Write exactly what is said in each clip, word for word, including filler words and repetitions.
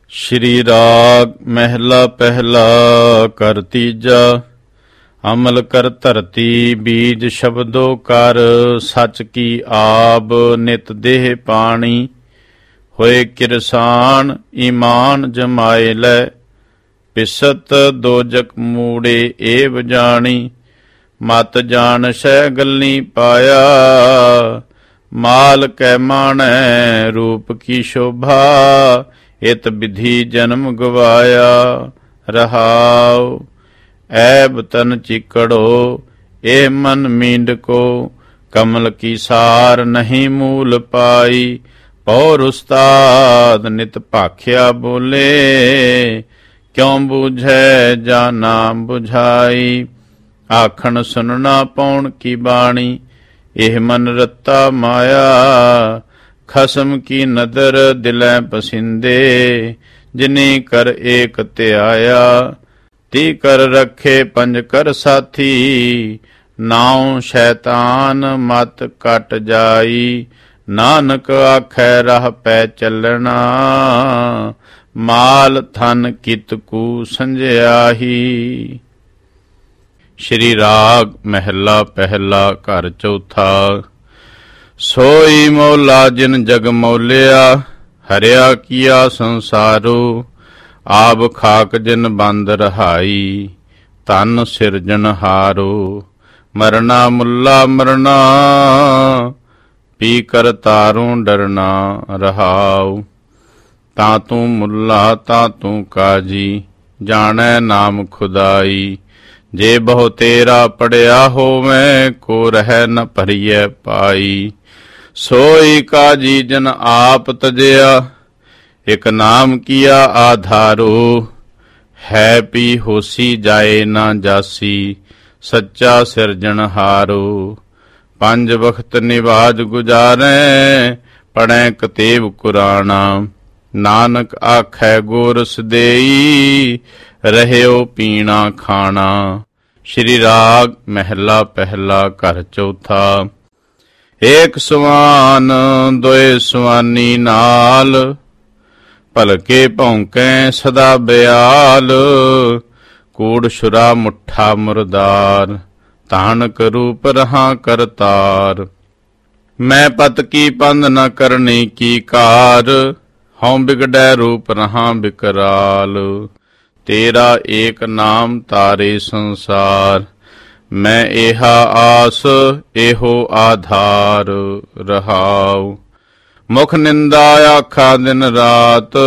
ਸ਼੍ਰੀ ਰਾਗ ਮਹਿਲਾ ਪਹਿਲਾ ਕਰ ਤੀਜਾ। ਅਮਲ ਕਰ ਧਰਤੀ ਬੀਜ ਸ਼ਬਦੋ ਕਰ, ਸੱਚ ਕੀ ਆਬ ਨਿਤ ਦੇਹ ਪਾਣੀ। ਹੋਏ ਕਿਰਸਾਨ ਈਮਾਨ ਜਮਾਏ ਲੈ, ਪਿਸਤ ਦੋਜਕ ਮੂੜੇ ਏਵ ਜਾਣੀ। ਮਤ ਜਾਣਸੈ ਗੱਲੀ ਪਾਇਆ, ਮਾਲ ਕੈ ਮਾਣੈ ਰੂਪ ਕੀ ਸ਼ੋਭਾ। ਇਤ ਵਿਧੀ ਜਨਮ ਗਵਾਇਆ ਰਹਾਉ, ਐਬ ਤਨ ਚਿਕੜੋ ਇਹ ਮਨ ਮੀਂਡ ਕੋ। ਕਮਲ ਕੀ ਸਾਰ ਨਹੀਂ ਮੂਲ ਪਾਈ, ਪੌਰ ਉਸਤਾਦ ਨਿਤ ਭਾਖਿਆ ਬੋਲੇ। ਕਿਉ ਬੂਝੈ ਜਾ ਨਾਮ ਬੁਝਾਈ, ਆਖਣ ਸੁਨਣਾ ਪਉਣ ਕੀ ਬਾਣੀ। ਇਹ ਮਨ ਰੱਤਾ ਮਾਇਆ, ਖਸਮ ਕੀ ਨਦਰ ਦਿਲੈ ਪਸਿੰਦੇ। ਜਿਨੀ ਕਰ ਏਕ ਧਿਆਇਆ, ਤੀ ਕਰ ਰੱਖੇ ਪੰਜ ਕਰ ਸਾਥੀ। ਨਾਉ ਸ਼ੈਤਾਨ ਮਤ ਕਟ ਜਾਈ, ਨਾਨਕ ਆਖੈ ਰਾਹ ਪੈ ਚੱਲਣਾ। ਮਾਲ ਥਨ ਕਿਤ ਕੂ ਸੰਜਿਆਹੀ। ਸ਼੍ਰੀ ਰਾਗ ਮਹਿਲਾ ਪਹਿਲਾ ਘਰ ਚੌਥਾ। ਸੋਈ ਮੌਲਾ ਜਿਨ ਜਗ ਮੌਲਿਆ, ਹਰਿਆ ਕੀਆ ਸੰਸਾਰੋ। ਆਬ ਖਾਕ ਜਿਨ ਬੰਦ ਰਹਾਈ, ਧਨ ਸਿਰਜਣਹਾਰੋ। ਮਰਨਾ ਮੁੱਲਾ ਮਰਨਾ, ਪੀ ਕਰ ਤਾਰੋਂ ਡਰਨਾ ਰਹਾਉ। ਤਾਂ ਤੂੰ ਮੁੱਲਾ ਤਾਂ ਤੂੰ ਕਾਜੀ, ਜਾਣੈ ਨਾਮ ਖੁਦਾਈ। ਜੇ ਬਹੁ ਤੇਰਾ ਪੜਿਆ ਹੋਵੇਂ, ਕੋ ਰਹਿ ਨ ਭਰੀਐ ਪਾਈ। ਸੋਈ ਕਾਜੀ ਜਨ ਆਪ ਤਜਿਆ, ਇਕ ਨਾਮ ਕੀਆ ਆਧਾਰੋ। ਹੈ ਪੀ ਹੋਸੀ ਜਾਏ ਨਾ ਜਾਸੀ, ਸੱਚਾ ਸਿਰਜਣਹਾਰੋ। ਪੰਜ ਵਖਤ ਨਿਵਾਜ ਗੁਜ਼ਾਰੈ, ਪੜੈ ਕਤੇਬ ਕੁਰਾਣਾ। ਨਾਨਕ ਆਖੈ ਗੋਰਸ ਦੇਈ, ਰਹਿਓ ਪੀਣਾ ਖਾਣਾ। ਸ਼੍ਰੀ ਰਾਗ ਮਹਿਲਾ ਪਹਿਲਾ ਘਰ ਚੌਥਾ। ਏਕ ਸਵਾਨ ਦੋਏ ਸਵਾਨੀ ਨਾਲ, ਭਲਕੇ ਭੌਂਕੈ ਸਦਾ ਬਿਆਲ। ਕੂੜ ਛੁਰਾ ਮੁੱਠਾ ਮੁਰਦਾਰ, ਤਾਨਕ ਰੂਪ ਰਹਾਂ ਕਰਤਾਰ। ਮੈਂ ਪਤ ਕੀ ਪੰਧ ਨ ਕਰਨੀ ਕੀ ਕਾਰ, ਹਉ ਬਿਗੜੈ ਰੂਪ ਰਹਾਂ ਬਿਕਰਾਲ। ਤੇਰਾ ਏਕ ਨਾਮ ਤਾਰੇ ਸੰਸਾਰ, ਮੈਂ ਏਹਾ ਆਸ ਇਹੋ ਆਧਾਰ ਰਹਾਉ। ਮੁਖ ਨਿੰਦਾ ਆਖਾ ਦਿਨ ਰਾਤ,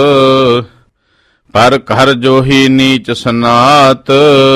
ਪਰ ਘਰ ਜੋਹੀ ਨੀਚ ਸਨਾਤ।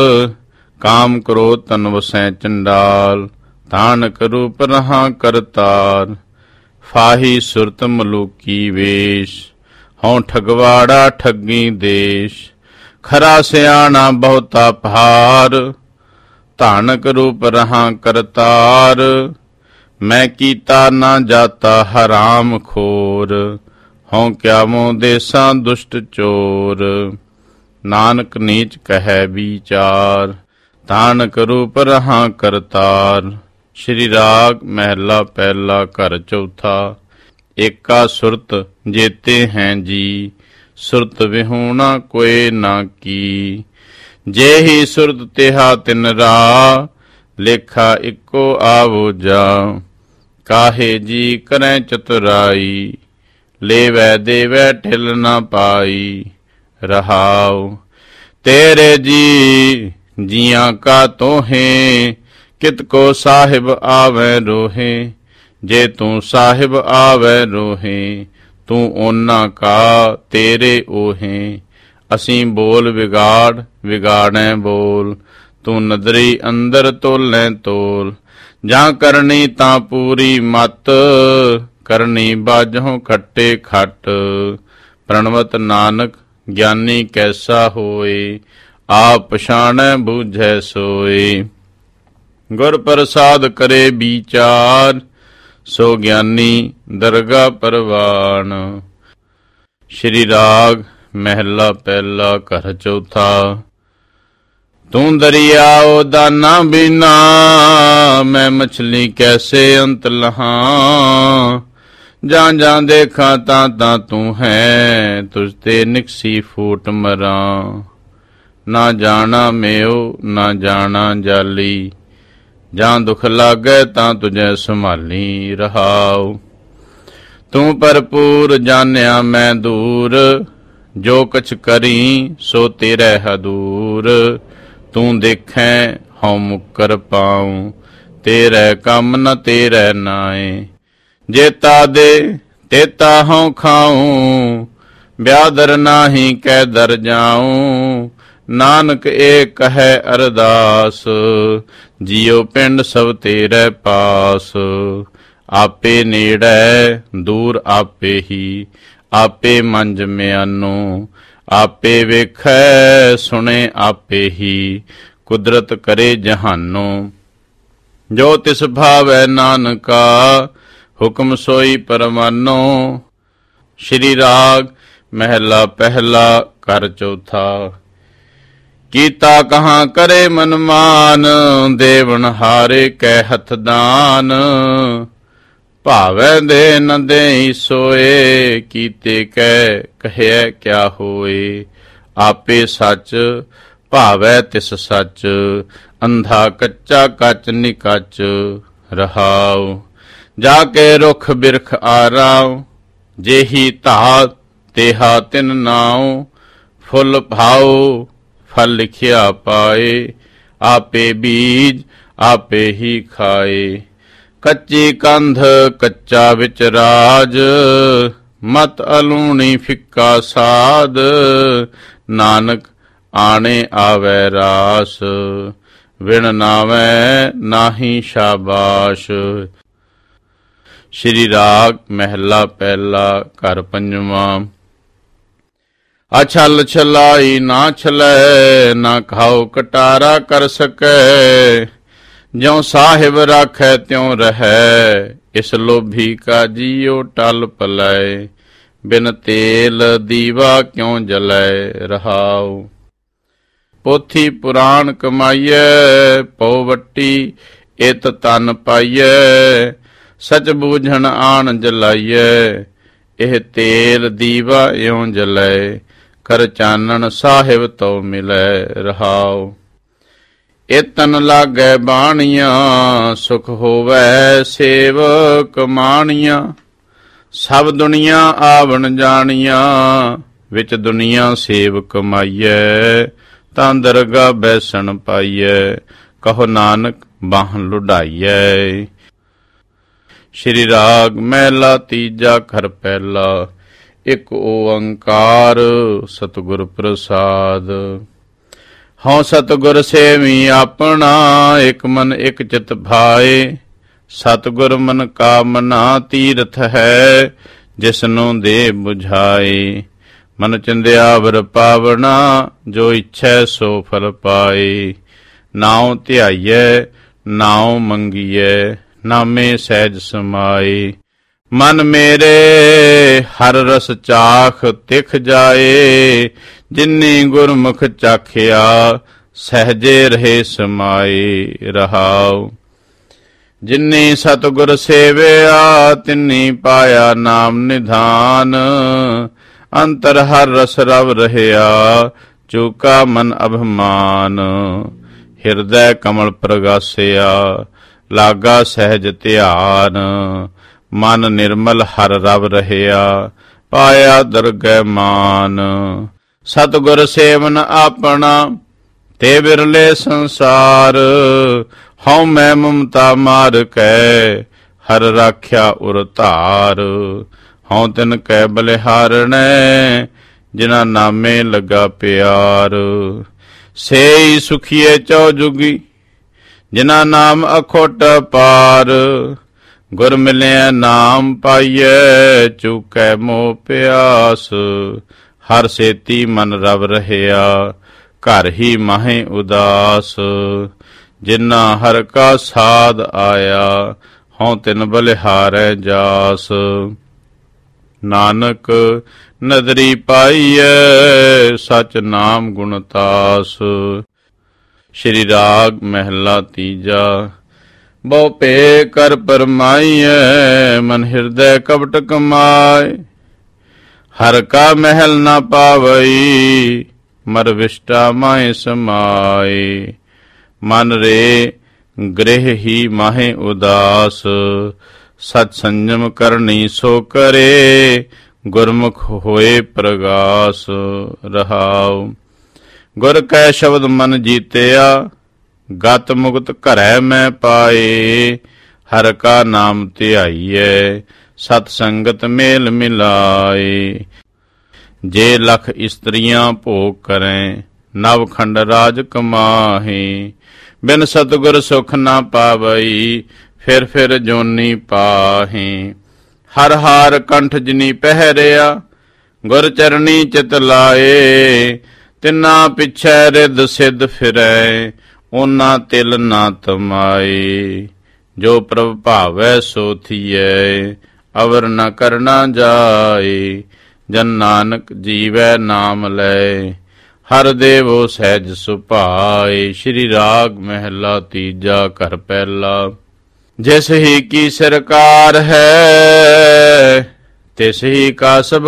ਕਾਮ ਕਰੋ ਤਨ ਵਸੈ ਚੰਡਾਲ, ਤਾਨਕ ਰੂਪ ਰਹਾਂ ਕਰਤਾਰ। ਫਾਹੀ ਸੁਰਤ ਮਲੂਕੀ ਵੇਸ਼, ਹਉ ਠਗਵਾੜਾ ਠੱਗੀ ਦੇਸ਼। ਖਰਾ ਸਿਆਣਾ ਬਹੁਤਾ ਭਾਰ, ਤਾਨਕ ਰੂਪ ਰਹਾਂ ਕਰਤਾਰ। ਮੈਂ ਕੀਤਾ ਨਾ ਜਾਤਾ ਹਰਾਮ ਖੋਰ, ਹਉ ਕਿਆਵੋਂ ਦੇਸਾਂ ਦੁਸ਼ਟ ਚੋਰ। ਨਾਨਕ ਨੀਚ ਕਹੈ ਵਿਚਾਰ, ਤਾਨਕ ਰੂਪ ਰਹਾਂ ਕਰਤਾਰ। ਸ਼੍ਰੀ ਰਾਗ ਮਹਿਲਾ ਪਹਿਲਾ ਘਰ ਚੌਥਾ। ਏਕਾ ਸੁਰਤ ਜੇਤੇ ਹੈ ਜੀ, ਸੁਰਤ ਵਿਹੂਣਾ ਕੋਇ ਨਾ ਕੀ। ਜੇਹੀ ਸੁਰਤ ਤਿਹਾ ਤਿਨ ਰਾ, ਲੇਖਾ ਇੱਕੋ ਆਵੋ ਜਾ। ਕਾਹੇ ਜੀ ਕਰੈ ਚਤੁਰਾਈ, ਲੇਵੈ ਦੇਵੈ ਢਿਲ ਨਾ ਪਾਈ ਰਹਾਉ। ਤੇਰੇ ਜੀ ਜੀਆਂ ਕਾ ਤੋਹੇ, ਕਿਤ ਕੋ ਸਾਹਿਬ ਆਵੈ ਰੋਹੇ। ਜੇ ਤੂੰ ਸਾਹਿਬ ਆਵੈ ਰੋਹੇ, ਤੂੰ ਓਨਾ ਕਾ ਤੇਰੇ ਓਹੇ। ਅਸੀਂ ਬੋਲ ਵਿਗਾੜ ਵਿਗਾੜੈ ਬੋਲ, ਤੂੰ ਨਦਰੀ ਅੰਦਰ ਤੋਲੈ ਤੋਲ। ਜਾਂ ਕਰਨੀ ਤਾਂ ਪੂਰੀ ਮਤ, ਕਰਨੀ ਬਾਝੋਂ ਖੱਟੇ ਖੱਟ। ਪ੍ਰਣਵਤ ਨਾਨਕ ਗਿਆਨੀ ਕੈਸਾ ਹੋਏ, ਆਪ ਪਛਾਣੈ ਬੂਝੈ ਸੋਏ। ਗੁਰ ਪ੍ਰਸਾਦ ਕਰੇ ਵਿਚਾਰ, ਸੋ ਗਿਆਨੀ ਦਰਗਾ ਪਰਵਾਨ। ਸ਼੍ਰੀ ਰਾਗ ਮਹਿਲਾ ਪਹਿਲਾ ਘਰ ਚੌਥਾ। ਤੂੰ ਦਰਿਆਓ ਦਾਨਾ ਬਿਨਾ, ਮੈਂ ਮਛਲੀ ਕੈਸੇ ਅੰਤ ਲਹਾਂ। ਜਾਂ ਜਾਂ ਦੇਖਾਂ ਤਾਂ ਤਾਂ ਤੂੰ ਹੈ, ਤੁਝ ਤੇ ਨਿਕਸੀ ਫੂਟ ਮਰਾਂ। ਨਾ ਜਾਣਾ ਮੇਉ ਨਾ ਜਾਣਾ ਜਾਲੀ, ਜਾਂ ਦੁਖ ਲਾਗੈ ਤਾਂ ਤੁਝੈ ਸੰਭਾਲੀ। ਰਹਾਉ ਤੂੰ ਭਰਪੂਰ ਜਾਣਿਆ ਮੈਂ ਦੂਰ, ਜੋ ਕਛ ਕਰੀ ਸੋ ਤੇਰੇ ਹਦੂਰ। ਤੂੰ ਦੇਖੈ ਹਉ ਮੁਕਰ ਪਾਉ, ਤੇਰੇ ਕੰਮ ਨ ਤੇਰੇ ਨਾਏ। ਜੇਤਾ ਦੇ ਤੇਤਾ ਹਉ ਖਾਉ, ਬਿਆਦਰ ਨਾਹੀ ਕੈ ਦਰ ਜਾਉ। ਨਾਨਕ ਏ ਕਹੈ ਅਰਦਾਸ, ਜਿਉ ਪਿੰਡ ਸਭ ਤੇਰੇ ਪਾਸ। ਆਪੇ ਨੇੜੈ ਦੂਰ ਆਪੇ ਹੀ, ਆਪੇ ਮੰਜ ਮਿਆਨੋ। ਆਪੇ ਵੇਖੈ ਸੁਣੇ ਆਪੇ ਹੀ, ਕੁਦਰਤ ਕਰੇ ਜਹਾਨੋ। ਜੋ ਤਿਸ ਭਾਵੈ ਨਾਨਕਾ, ਹੁਕਮ ਸੋਈ ਪਰਮਾਨੋ। ਸ਼੍ਰੀ ਰਾਗ ਮਹਿਲਾ ਪਹਿਲਾ ਘਰ ਚੌਥਾ। ਕੀਤਾ ਕਹਾਂ ਕਰੇ ਮਨਮਾਨ, ਦੇਵਨ ਹਾਰੇ ਕੈ ਹੱਥ ਦਾਨ। ਭਾਵੈ ਦੇ ਨ ਦੇਈ ਸੋਏ, ਕੀਤੇ ਕੈ ਕਹਿਆ ਕਿਆ ਹੋਏ। ਆਪੇ ਸੱਚ ਭਾਵੈ ਤਿਸ ਸੱਚ, ਅੰਧਾ ਕੱਚਾ ਕੱਚ ਨਿਕੱਚ। ਰਹਾਉ ਜਾ ਕੇ ਰੁਖ ਬਿਰਖ ਆਰਾਉ, ਜੇਹੀ ਧਾਤ ਤੇਹਾ ਤਿਨ ਨਾਉ। ਫੁੱਲ ਭਾਉ ਫਲ ਲਿਖਿਆ ਪਾਏ, ਆਪੇ ਬੀਜ ਆਪੇ ਹੀ ਖਾਏ। ਕੱਚੀ ਕੰਧ ਕੱਚਾ ਵਿੱਚ ਰਾਜ, ਮਤ ਅਲੂਣੀ ਫਿੱਕਾ ਸਾਧ। ਨਾਨਕ ਆਣੇ ਆਵੈ ਰਾਸ, ਵਿਣ ਨਾਵੈ ਨਾਹੀ ਸ਼ਾਬਾਸ਼। ਸ਼੍ਰੀ ਰਾਗ ਮਹਿਲਾ ਪਹਿਲਾ ਘਰ ਪੰਜਵਾਂ। ਅਛਲ ਛਲਾਈ ਨਾ ਛਲੈ, ਨਾ ਖਾਓ ਕਟਾਰਾ ਕਰ ਸਕੈ। ਜਿਉ ਸਾਹਿਬ ਰਾਖੈ ਤਿਉ ਰਹੈ, ਇਸ ਲੋਭੀ ਕਾ ਜੀਉ ਟਲ ਪਲੈ। ਬਿਨ ਤੇਲ ਦੀਵਾ ਕਿਉ ਜਲੈ। ਰਹਾਉ ਪੋਥੀ ਪੁਰਾਣ ਕਮਾਈਐ, ਪਉ ਵੱਟੀ ਇਤ ਤਨ ਪਾਈਐ। ਸਚ ਬੂਝਣ ਆਣ ਜਲਾਈਐ, ਇਹ ਤੇਲ ਦੀਵਾ ਇਉ ਜਲੈ। ਕਰ ਚਾਨਣ ਸਾਹਿਬ ਤਉ ਮਿਲੈ। ਰਹਾਉ ਇਤਨ ਲਾਗੈ ਬਾਣੀਆਂ, ਸੁਖ ਹੋਵੈ ਸੇਵ ਕਮਾਣੀਆਂ। ਸਭ ਦੁਨੀਆ ਆਵਣ ਜਾਣੀਆਂ, ਵਿੱਚ ਦੁਨੀਆ ਸੇਵ ਕਮਾਈਐ। ਤਾਂ ਦਰਗਾਹ ਬੈਸਣ ਪਾਈਐ, ਕਹੋ ਨਾਨਕ ਬਾਹ ਲੁਢਾਈਐ। ਸ਼੍ਰੀ ਰਾਗ ਮਹਿਲਾ ਤੀਜਾ ਘਰ ਪਹਿਲਾ। ਇਕ ਓੰਕਾਰ ਸਤਿਗੁਰ ਪ੍ਰਸਾਦ। ਹਉ ਸਤਿਗੁਰ ਸੇਵੀ ਆਪਣਾ, ਇਕ ਮਨ ਇਕ ਚਿਤ ਭਾਏ। ਸਤਿਗੁਰ ਮਨ ਕਾਮਨਾ ਤੀਰਥ ਹੈ, ਜਿਸਨੂੰ ਦੇ ਬੁਝਾਏ। ਮਨ ਚੰਦਿਆਵਰ ਪਾਵਣਾ, ਜੋ ਇੱਛੈ ਸੋ ਫਲ ਪਾਏ। ਨਾਉ ਧਿਆਈਐ ਨਾਉ ਮੰਗੀਐ, ਨਾਮੇ ਸਹਿਜ ਸਮਾਏ। ਮਨ ਮੇਰੇ ਹਰ ਰਸ ਚਾਖ ਤਿਖ ਜਾਏ, ਜਿਨੀ ਗੁਰਮੁਖ ਚਾਖਿਆ ਸਹਿਜੇ ਰਹੇ ਸਮਾਏ। ਰਹਾਉ ਜਿਨੀ ਸਤਿਗੁਰ ਸੇਵਿਆ, ਤਿਨੀ ਪਾਇਆ ਨਾਮ ਨਿਧਾਨ। ਅੰਤਰ ਹਰ ਰਸ ਰਵ ਰਹਿਆ, ਚੂਕਾ ਮਨ ਅਭਿਮਾਨ। ਹਿਰਦੈ ਕਮਲ ਪ੍ਰਗਾਸਿਆ, ਲਾਗਾ ਸਹਿਜ ਧਿਆਨ। ਮਨ ਨਿਰਮਲ ਹਰ ਰਵ ਰਹਿਆ, ਪਾਇਆ ਦਰਗਹਿ ਮਾਨ। ਸਤਿਗੁਰ ਸੇਵਨ ਆਪਣਾ, ਤੇ ਬਿਰਲੇ ਸੰਸਾਰ। ਹਉ ਮੈਂ ਮਮਤਾ ਮਾਰ ਕੈ, ਹਰ ਰਾਖਿਆ ਉਰ ਧਾਰ। ਹਉ ਤਿਨ ਕੈ ਬਲਿਹਾਰਣੈ, ਜਿਨਾ ਨਾਮੇ ਲੱਗਾ ਪਿਆਰ। ਸੇਈ ਸੁਖੀਏ ਚੌ ਜੁਗੀ, ਜਿਨਾ ਨਾਮ ਅਖੋਟ ਪਾਰ। ਗੁਰ ਮਿਲਿਆ ਨਾਮ ਪਾਈਐ, ਚੁਕੈ ਮੋਹ ਪਿਆਸ। ਹਰ ਸੇਤੀ ਮਨ ਰਵ ਰਹਿਆ, ਘਰ ਹੀ ਮਾਹੇ ਉਦਾਸ। ਜਿਨਾ ਹਰ ਕਾ ਸਾਧ ਆਇਆ, ਹਉ ਤਿਨ ਬਲਿਹਾਰੈ ਜਾਸ। ਨਾਨਕ ਨਦਰੀ ਪਾਈਐ, ਸਚ ਨਾਮ ਗੁਣ ਤਾਸ। ਸ਼੍ਰੀ ਰਾਗ ਮਹਿਲਾ ਤੀਜਾ। ਬਹੁ ਭੇ ਕਰ ਪਰਮਾਈਐ, ਮਨ ਹਿਰਦੈ ਕਪਟ ਕਮਾਏ। ਹਰ ਕਾ ਮਹਿਲ ਨਾ ਪਾਵਈ, ਮਰ ਵਿਸ਼ਟਾ ਮਾਏ ਸਮਾਏ। ਮਨ ਰੇ ਗ੍ਰਹਿ ਹੀ ਮਾਹੇ ਉਦਾਸ, ਸਤ ਸੰਜਮ ਕਰਨੀ ਸੋ ਕਰੇ। ਗੁਰਮੁਖ ਹੋਏ ਪ੍ਰਗਾਸ ਰਹਾਉ। ਗੁਰ ਕੈ ਸ਼ਬਦ ਮਨ ਜੀਤਿਆ, ਗਤ ਮੁਕਤ ਘਰੈ ਮੈਂ ਪਾਏ। ਹਰ ਕਾ ਨਾਮ ਧਿਆਈਐ, ਸਤ ਸੰਗਤ ਮੇਲ ਮਿਲਾਏ। ਜੇ ਲਖ ਇਸਤਰੀਆਂ ਭੋਗ ਕਰੈ, ਨਵ ਖੰਡ ਰਾਜ ਕਮਾਹੇ। ਬਿਨ ਸਤਿਗੁਰ ਸੁਖ ਨਾ ਪਾਵਈ, ਫਿਰ ਫਿਰ ਜੋਨੀ ਪਾਹੇ। ਹਰ ਹਾਰ ਕੰਠ ਜਿਨੀ ਪਹਿਰਿਆ, ਗੁਰ ਚਰਣੀ ਚਿਤ ਲਾਏ। ਤਿਨਾ ਪਿਛੈ ਰਿੱਧ ਸਿੱਧ ਫਿਰੈ, ਓਨਾ ਤਿਲ ਨਾ ਤਮਾਏ। ਜੋ ਪ੍ਰਭ ਭਾਵੈ ਸੋ ਥੀਐ, ਅਵਰ ਨ ਕਰਨਾ ਜਾਏ। ਜਨ ਨਾਨਕ ਜੀਵੈ ਨਾਮ ਲੈ, ਹਰ ਦੇਵੋ ਸਹਿਜ ਸੁਭਾਏ। ਸ਼੍ਰੀ ਰਾਗ ਮਹਿਲਾ ਤੀਜਾ, ਘਰ ਪਹਿਲਾ। ਜਿਸ ਹੀ ਕੀ ਸਰਕਾਰ ਹੈ, ਤਿਸ ਹੀ ਕਾ ਸਭ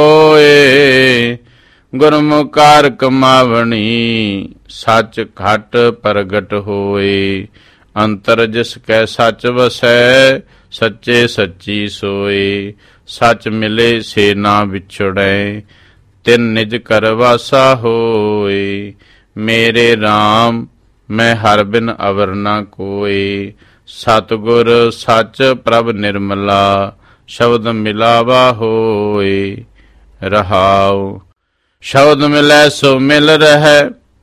ਕੋਏ। ਗੁਰਮੁਖਾਰ ਕਮਾਵਣੀ, ਸੱਚ ਘਟ ਪ੍ਰਗਟ ਹੋਏ। ਅੰਤਰ ਜਿਸ ਕੈ ਸੱਚ ਵਸੈ, ਸੱਚੇ ਸੱਚੀ ਸੋਏ। ਸੱਚ ਮਿਲੇ ਸੇ ਨਾ ਵਿਛੜੈ, ਤਿਨ ਨਿਜ ਕਰ ਵਾਸਾ ਹੋਏ। ਮੇਰੇ RAM ਮੈਂ ਹਰ ਬਿਨ ਅਵਰ ਨਾ ਕੋਏ। ਸਤਿਗੁਰ ਸੱਚ ਪ੍ਰਭ ਨਿਰਮਲਾ, ਸ਼ਬਦ ਮਿਲਾਵਾ ਹੋਏ। ਰਹਾਉ। ਸ਼ਬਦ ਮਿਲੈ ਸੋ ਮਿਲ ਰਹਿ,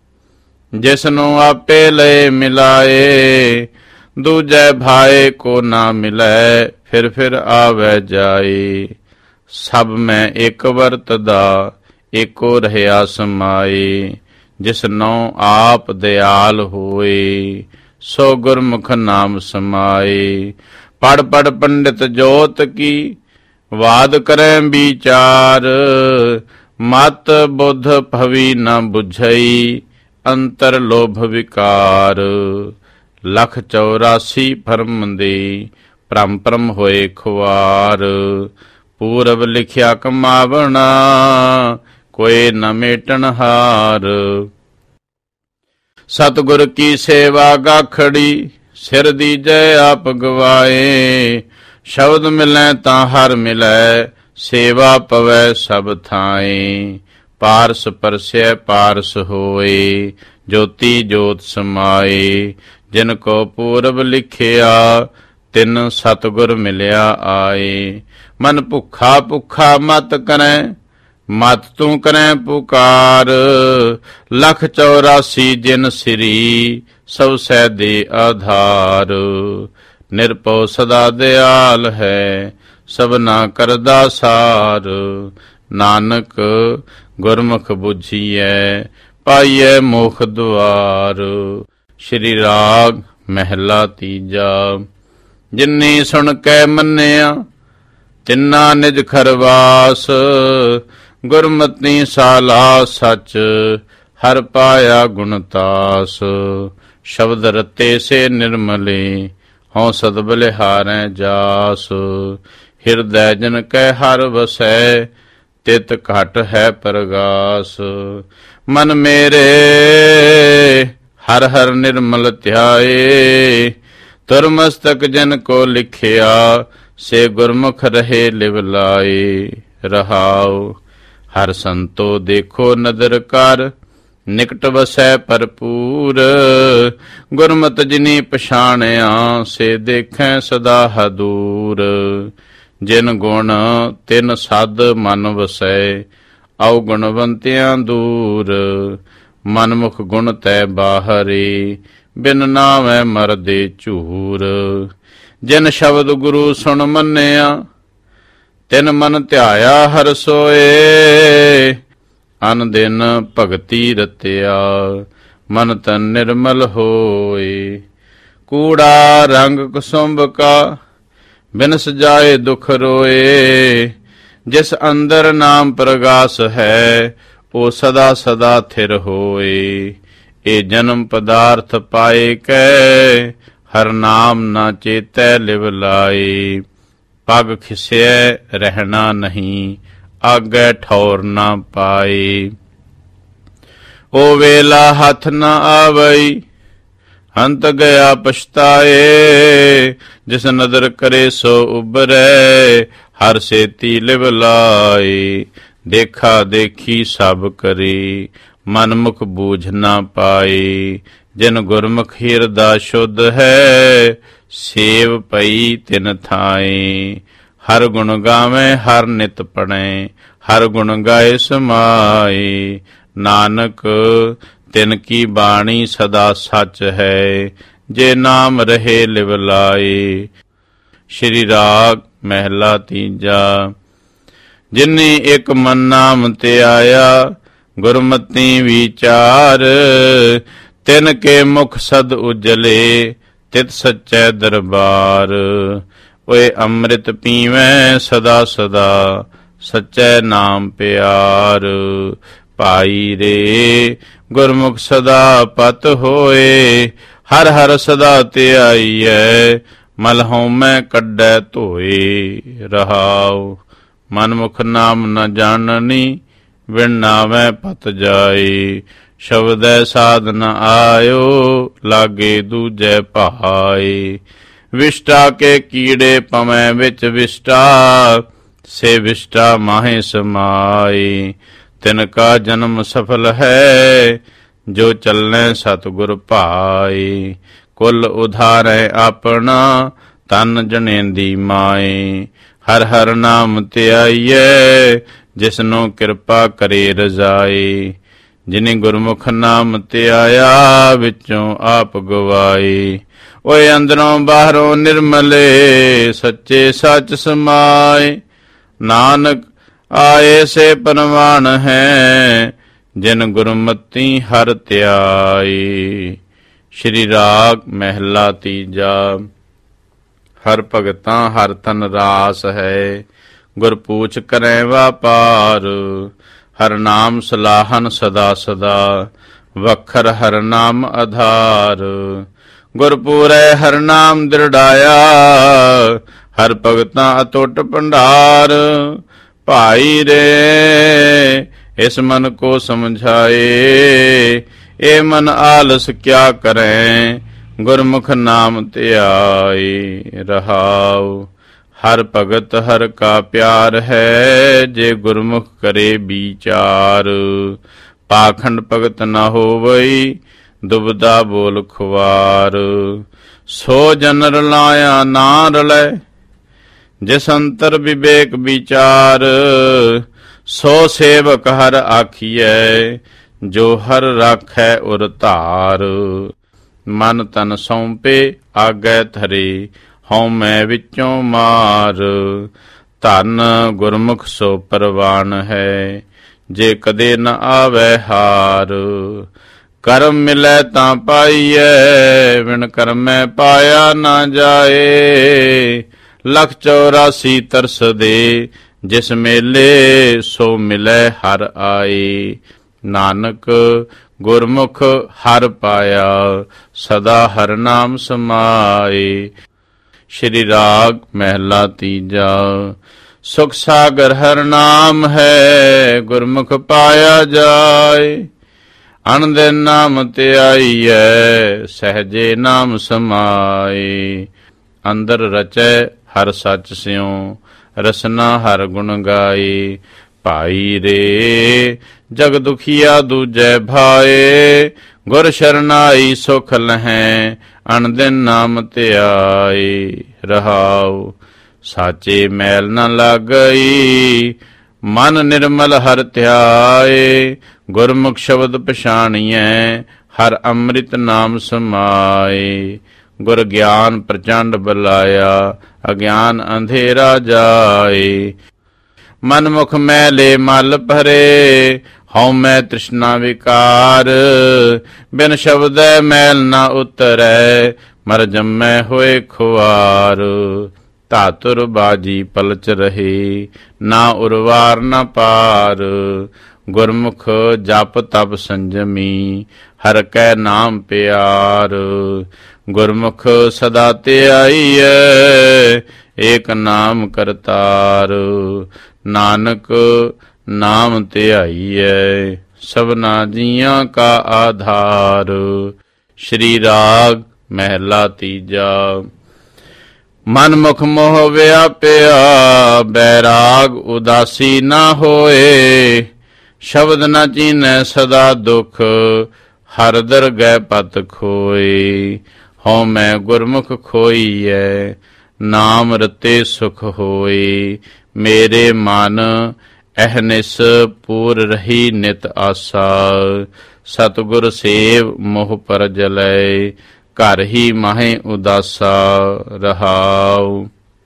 ਜਿਸਨੂੰ ਆਪੇ ਲਏ ਮਿਲਾਏ। ਦੂਜੈ ਭਾਏ ਕੋ ਨਾ ਮਿਲੈ, ਫਿਰ ਫਿਰ ਆਵੈ ਜਾਏ। ਸਭ ਮੈਂ ਇੱਕ ਵਰਤਦਾ, ਏਕੋ ਰਹਿਆ ਸਮਾਏ। ਜਿਸ ਨਉ ਆਪ ਦਿਆਲ ਹੋਏ, ਸੋ ਗੁਰਮੁਖ ਨਾਮ ਸਮਾਏ। ਪੜ ਪੜ ਪੰਡਿਤ ਜੋਤ ਕੀ, ਵਾਦ ਕਰੈ ਵਿਚਾਰ। ਮਤ ਬੁੱਧ ਭਵੀ ਨ ਬੁਝਈ, ਅੰਤਰ ਲੋਭ ਵਿਕਾਰ। ਲਖ ਚੌਰਾਸੀ ਭਰਮ ਦੇ, ਭ੍ਰਮ ਭ੍ਰਮ ਹੋਏ ਖੁਆਰ। ਪੂਰਬ ਲਿਖਿਆ ਕਮਾਵਣਾ, ਕੋਏ ਨ ਮੇਟਣ ਹਾਰ। ਸਤਿਗੁਰ ਕੀ ਸੇਵਾ ਗਾਖੜੀ, ਸਿਰ ਦੀਜੈ ਆਪ ਗਵਾਏ। ਸ਼ਬਦ ਮਿਲੈ ਤਾਂ ਹਰ ਮਿਲੈ, ਸੇਵਾ ਪਵੈ ਸਭ ਥਾਏ। ਪਾਰਸ ਪਰਸੈ ਪਾਰਸ ਹੋਏ, ਜੋਤੀ ਜੋਤ ਸਮਾਏ। ਜਿਨ ਕੋ ਪੂਰਬ ਲਿਖਿਆ, ਤਿਨ ਸਤਿਗੁਰ ਮਿਲਿਆ ਆਏ। ਮਨ ਭੁੱਖਾ ਭੁੱਖਾ ਮਤ ਕਰੈ, ਮਤ ਤੂੰ ਕਰੈ ਪੁਕਾਰ। ਲਖ ਚੌਰਾਸੀ ਜਿਨ ਸਿਰੀ, ਸਭ ਸਹਿ ਦੇ ਆਧਾਰ। ਨਿਰਭਉ ਸਦਾ ਦਿਆਲ ਹੈ, ਸਭਨਾ ਕਰਦਾ ਸਾਰ। ਨਾਨਕ ਗੁਰਮੁਖ ਬੁਝੀਐ, ਪਾਈਐ ਮੋਖ ਦੁਆਰ। ਸ਼੍ਰੀ ਰਾਗ ਮਹਿਲਾ ਤੀਜਾ। ਜਿਨੀ ਸੁਣ ਕੈ ਮੰਨਿਆ, ਤਿਨਾ ਨਿਜ ਖਰਵਾਸ। ਗੁਰਮਤਿ ਸਾਲਾ ਸਚ, ਹਰ ਪਾਇਆ ਗੁਣਤਾਸ। ਸ਼ਬਦ ਰਤੇ ਸੇ ਨਿਰਮਲੇ, ਹਉ ਸਦ ਬਲਿਹਾਰੈ ਜਾਸ। ਹਿਰਦੈ ਜਨ ਕੈ ਹਰ ਵਸੈ, ਤਿਤ ਘਟ ਹੈ ਪ੍ਰਗਾਸ। ਮਨ ਮੇਰੇ ਹਰ ਹਰ ਨਿਰਮਲ ਧਿਆਏ। ਤੁਰ ਮਸਤਕ ਜਨ ਕੋ ਲਿਖਿਆ, ਸੇ ਗੁਰਮੁਖ ਰਹੇ ਲਿਵ ਲਾਏ। ਰਹਾਉ। ਹਰ ਸੰਤੋ ਦੇਖੋ ਨਦਰ ਕਰ, ਨਿਕਟ ਵਸੈ ਭਰਪੂਰ। ਗੁਰਮਤਿ ਜਿਨੀ ਪਛਾਣਿਆ, ਸੇ ਦੇਖੈ ਸਦਾ ਹਦੂਰ। ਜਿਨ ਗੁਣ ਤਿਨ ਸਦ ਮਨ ਵਸੈ, ਆਉ ਗੁਣਵੰਤਿਆਂ ਦੂਰ। ਮਨਮੁਖ ਗੁਣ ਤੈ ਬਾਹਰੇ, ਬਿਨ ਨਾਵੈ ਮਰਦੇ ਝੂਰ। ਜਿਨ ਸ਼ਬਦ ਗੁਰੂ ਸੁਣ ਮੰਨਿਆ, ਤਿਨ ਮਨ ਧਿਆਇਆ ਹਰ ਸੋਏ। ਅਨ ਦਿਨ ਭਗਤੀ ਰਤਿਆ, ਮਨ ਤਨ ਨਿਰਮਲ ਹੋਏ। ਕੂੜਾ ਰੰਗ ਕੁਸੁੰਭ ਕਾ, ਬਿਨ ਸਜਾਏ ਦੁਖ ਰੋਏ। ਜਿਸ ਅੰਦਰ ਨਾਮ ਪ੍ਰਗਾਸ ਹੈ, ਉਹ ਸਦਾ ਸਦਾ ਥਿਰ ਹੋਏ। ਇਹ ਜਨਮ ਪਦਾਰਥ ਪਾਏ ਕੈ, ਹਰ ਨਾਮ ਨਾ ਚੇਤੈ ਲਿਵ ਲਾਏ। ਪਗ ਖਿਸੈ ਰਹਿਣਾ ਨਹੀਂ, ਆਗੈ ਠੌਰ ਨਾ ਪਾਏ। ਓ ਵੇਲਾ ਹੱਥ ਨ ਆਵਈ, ਅੰਤ ਗਿਆ ਪਛਤਾਏ। ਜਿਸ ਨਦਰ ਕਰੇ ਸੋ ਉਬਰੈ, ਹਰ ਸੇਤੀ ਲਿਵ ਲਾਏ। ਦੇਖਾ ਦੇਖੀ ਸਭ ਕਰੇ, ਮਨ ਮੁਖ ਬੂਝ ਨਾ ਪਾਏ। ਜਿਨ ਗੁਰਮੁਖ ਹਿਰਦਾ ਸ਼ੁੱਧ ਹੈ, ਸੇਵ ਪਈ ਤਿਨ ਥਾਏ। ਹਰ ਗੁਣ ਗਾਵੇਂ ਹਰ ਨਿਤ ਪੜੈ, ਹਰ ਗੁਣ ਗਾਏ ਸਮਾਏ। ਨਾਨਕ ਤਿਨ ਕੀ ਬਾਣੀ ਸਦਾ ਸੱਚ ਹੈ, ਜੇ ਨਾਮ ਰਹੇ ਲਿਵ ਲਾਏ। ਸ਼੍ਰੀ ਰਾਗ ਮਹਿਲਾ ਤੀਜਾ। ਜਿਨੀ ਇੱਕ ਮਨ ਨਾਮ ਤੇ ਆਇਆ, ਗੁਰਮਤਿ ਵਿਚਾਰ। ਤਿਨ ਕੇ ਮੁਖ ਸਦ ਉਜਲੇ, ਤਿਤ ਸੱਚੈ ਦਰਬਾਰ। ਓਏ ਅੰਮ੍ਰਿਤ ਪੀਵੈ ਸਦਾ ਸਦਾ, ਸੱਚੈ ਨਾਮ ਪਿਆਰ। ਭਾਈ ਰੇ ਗੁਰਮੁਖ ਸਦਾ ਪਤ ਹੋਏ, ਹਰ ਹਰ ਸਦਾ ਧਿਆਈਐ। ਮਲ ਹਉਮੈ ਕੱਢੈ ਧੋਏ ਰਹਾਉ। ਮਨਮੁਖ ਨਾਮ ਨ ਜਾਣਨੀ, ਵਿਣ ਨਾਵੈ ਪਤ ਜਾਏ। ਸ਼ਬਦੈ ਸਾਧ ਨ ਆਇਓ, ਲਾਗੇ ਦੂਜੈ ਭਾਏ। ਵਿਸ਼ਟਾ ਕੇ ਕੀੜੇ ਪਵੈ ਵਿੱਚ ਵਿਸ਼ਟਾ, ਸੇ ਵਿਸ਼ਟਾ ਮਾਹੇ ਸਮਾਏ। ਤਿਨ ਕਾ ਜਨਮ ਸਫਲ ਹੈ, ਜੋ ਚੱਲੈ ਸਤਿਗੁਰ ਭਾਏ। ਕੁਲ ਉਧਾਰੈ ਆਪਣਾ, ਤਨ ਜਣੇਂਦੀ ਮਾਏ। ਹਰ ਹਰ ਨਾਮ ਧਿਆਈਐ, ਜਿਸਨੂੰ ਕਿਰਪਾ ਕਰੇ ਰਜ਼ਾਏ। ਜਿਨੇ ਗੁਰਮੁਖ ਨਾਮ ਧਿਆਇਆ, ਵਿੱਚੋਂ ਆਪ ਗਵਾਏ। ਓਏ ਅੰਦਰੋਂ ਬਾਹਰੋਂ ਨਿਰਮਲੇ, ਸੱਚੇ ਸੱਚ ਸਮਾਏ। ਨਾਨਕ ਆਏ ਸੇ ਪਰਵਾਨ ਹੈ, ਜਿਨ ਗੁਰਮਤਿ ਹਰ ਧਿਆਏ। ਸ਼੍ਰੀ ਰਾਗ ਮਹਿਲਾ ਤੀਜਾ। ਹਰ ਭਗਤਾਂ ਹਰ ਤਨ ਰਾਸ ਹੈ, ਗੁਰ ਪੂਛ ਕਰੈ ਵਾਪਾਰ। ਹਰ ਨਾਮ ਸਲਾਹਨ ਸਦਾ ਸਦਾ, ਵਖਰ ਹਰ ਨਾਮ ਆਧਾਰ। ਗੁਰ ਪੂਰੈ ਹਰ ਨਾਮ ਦ੍ਰਿੜਾਇਆ, ਹਰ ਭਗਤਾਂ ਅਟੁੱਟ ਭੰਡਾਰ। ਭਾਈ ਰੇ ਇਸ ਮਨ ਕੋ ਸਮਝਾਏ, ਇਹ ਮਨ ਆਲਸ ਕਿਆ ਕਰੈ। ਗੁਰਮੁਖ ਨਾਮ ਧਿਆਏ ਰਹਾਉ। ਹਰ ਭਗਤ ਹਰ ਕਾ ਪਿਆਰ ਹੈ, ਜੇ ਗੁਰਮੁਖ ਕਰੇ ਵਿਚਾਰ। ਪਾਖੰਡ ਭਗਤ ਨ ਹੋਵਈ, ਦੁਬਦਾ ਬੋਲ ਖੁਆਰ। ਸੋ ਜਨ ਰਲਾਇਆ ਨਾ ਰਲੈ, ਜਿਸ ਅੰਤਰ ਵਿਵੇਕ ਵਿਚਾਰ। ਸੋ ਸੇਵਕ ਹਰ ਆਖੀਐ, ਜੋ ਹਰ ਰਾਖੈ ਉਰ ਧਾਰ। ਮਨ ਤਨ ਸੌਂਪੇ ਆਗੈ ਧਰੇ, ਹਉਮੈ ਵਿੱਚੋਂ ਮਾਰ। ਧਨ ਗੁਰਮੁਖ ਸੋ ਪਰਵਾਨ ਹੈ, ਜੇ ਕਦੇ ਨ ਆਵੈ ਹਾਰ। ਕਰਮ ਮਿਲੈ ਤਾਂ ਪਾਈਐ, ਵਿਣ ਕਰਮੈ ਪਾਇਆ ਨਾ ਜਾਏ। ਲਖ ਚੌਰਾਸੀ ਤਰਸ ਦੇ, ਜਿਸ ਮੇਲੇ ਸੋ ਮਿਲੈ ਹਰ ਆਏ। ਨਾਨਕ ਗੁਰਮੁਖ ਹਰ ਪਾਇਆ, ਸਦਾ ਹਰ ਨਾਮ ਸਮਾਏ। ਸ਼੍ਰੀ ਰਾਗ ਮਹਿਲਾ ਤੀਜਾ। ਸੁਖ ਸਾਗਰ ਹਰ ਨਾਮ ਹੈ, ਗੁਰਮੁਖ ਪਾਇਆ ਜਾਏ। ਅਣਦਿਨ ਨਾਮ ਧਿਆਈਐ, ਸਹਜੇ ਨਾਮ ਸਮਾਏ। ਅੰਦਰ ਰਚੈ ਹਰ ਸੱਚ ਸਿਉ, ਰਸਨਾ ਹਰ ਗੁਣ ਗਾਏ। ਭਾਈ ਰੇ ਜਗ ਦੁਖੀਆ ਦੂਜੈ ਭਾਏ, ਗੁਰ ਸ਼ਰਨਾਈ ਸੁਖ ਲਹੈ। ਅਣਦਿਨ ਨਾਮ ਧਿਆਏ ਰਹਾਉ। ਸਾਚੇ ਮੈਲ ਨ ਲਾਗਈ, ਮਨ ਨਿਰਮਲ ਹਰ ਧਿਆਏ। ਗੁਰਮੁਖ ਸ਼ਬਦ ਪਛਾਣੀਐ, ਹਰ ਅੰਮ੍ਰਿਤ ਨਾਮ ਸਮਾਏ। ਗੁਰ ਗਿਆਨ ਪ੍ਰਚੰਡ ਬਲਾਇਆ, ਅਗਿਆਨ ਅੰਧੇਰਾ ਜਾਏ। ਮਨ ਮੁਖ ਮੈਲੇ ਮਲ ਭਰੇ, ਹਉਮੈ ਤ੍ਰਿਸ਼ਨਾ ਵਿਕਾਰ। ਬਿਨ ਸ਼ਬਦੈ ਮੈਲ ਨਾ ਉਤਰੈ, ਮਰ ਜੰਮੈ ਹੋਏ ਖੁਆਰ। ਧਾਤੁਰ ਬਾਜੀ ਪਲਚ ਰਹੇ, ਨਾ ਉਰਵਾਰ ਨਾ ਪਾਰ। ਗੁਰਮੁਖ ਜਪ ਤਪ ਸੰਜਮੀ, ਹਰ ਕੈ ਨਾਮ ਪਿਆਰ। ਗੁਰਮੁਖ ਸਦਾ ਧਿਆਈਐ, ਏਕ ਨਾਮ ਕਰਤਾਰ। ਨਾਨਕ ਨਾਮ ਧਿਆਈਐ, ਸਭਨਾ ਜੀਆਂ ਕਾ ਆਧਾਰ। ਸ਼੍ਰੀ ਰਾਗ ਮਹਿਲਾ ਤੀਜਾ। ਮਨ ਮੁਖ ਮੋਹ ਵਿਆਪਿਆ, ਬੈਰਾਗ ਉਦਾਸੀ ਨਾ ਹੋਏ। ਸ਼ਬਦ ਨ ਚੀਨੈ ਸਦਾ ਦੁਖ, ਹਰ ਦਰਗਹਿ ਪਤ ਖੋਏ। ਹਉ ਮੈਂ ਗੁਰਮੁਖ ਖੋਈਐ, ਨਾਮ ਰਤੇ ਸੁਖ ਹੋਏ। ਮੇਰੇ ਮਨ ਅਹਨਿਸ ਪੂਰ ਰਹੀ ਨਿਤ ਆਸਾ, ਸਤਿਗੁਰ ਸੇਵ ਮੋਹ ਪਰ ਜਲੈ। ਘਰ ਹੀ ਮਾਹੇ ਉਦਾਸਾ ਰਹਾਉ।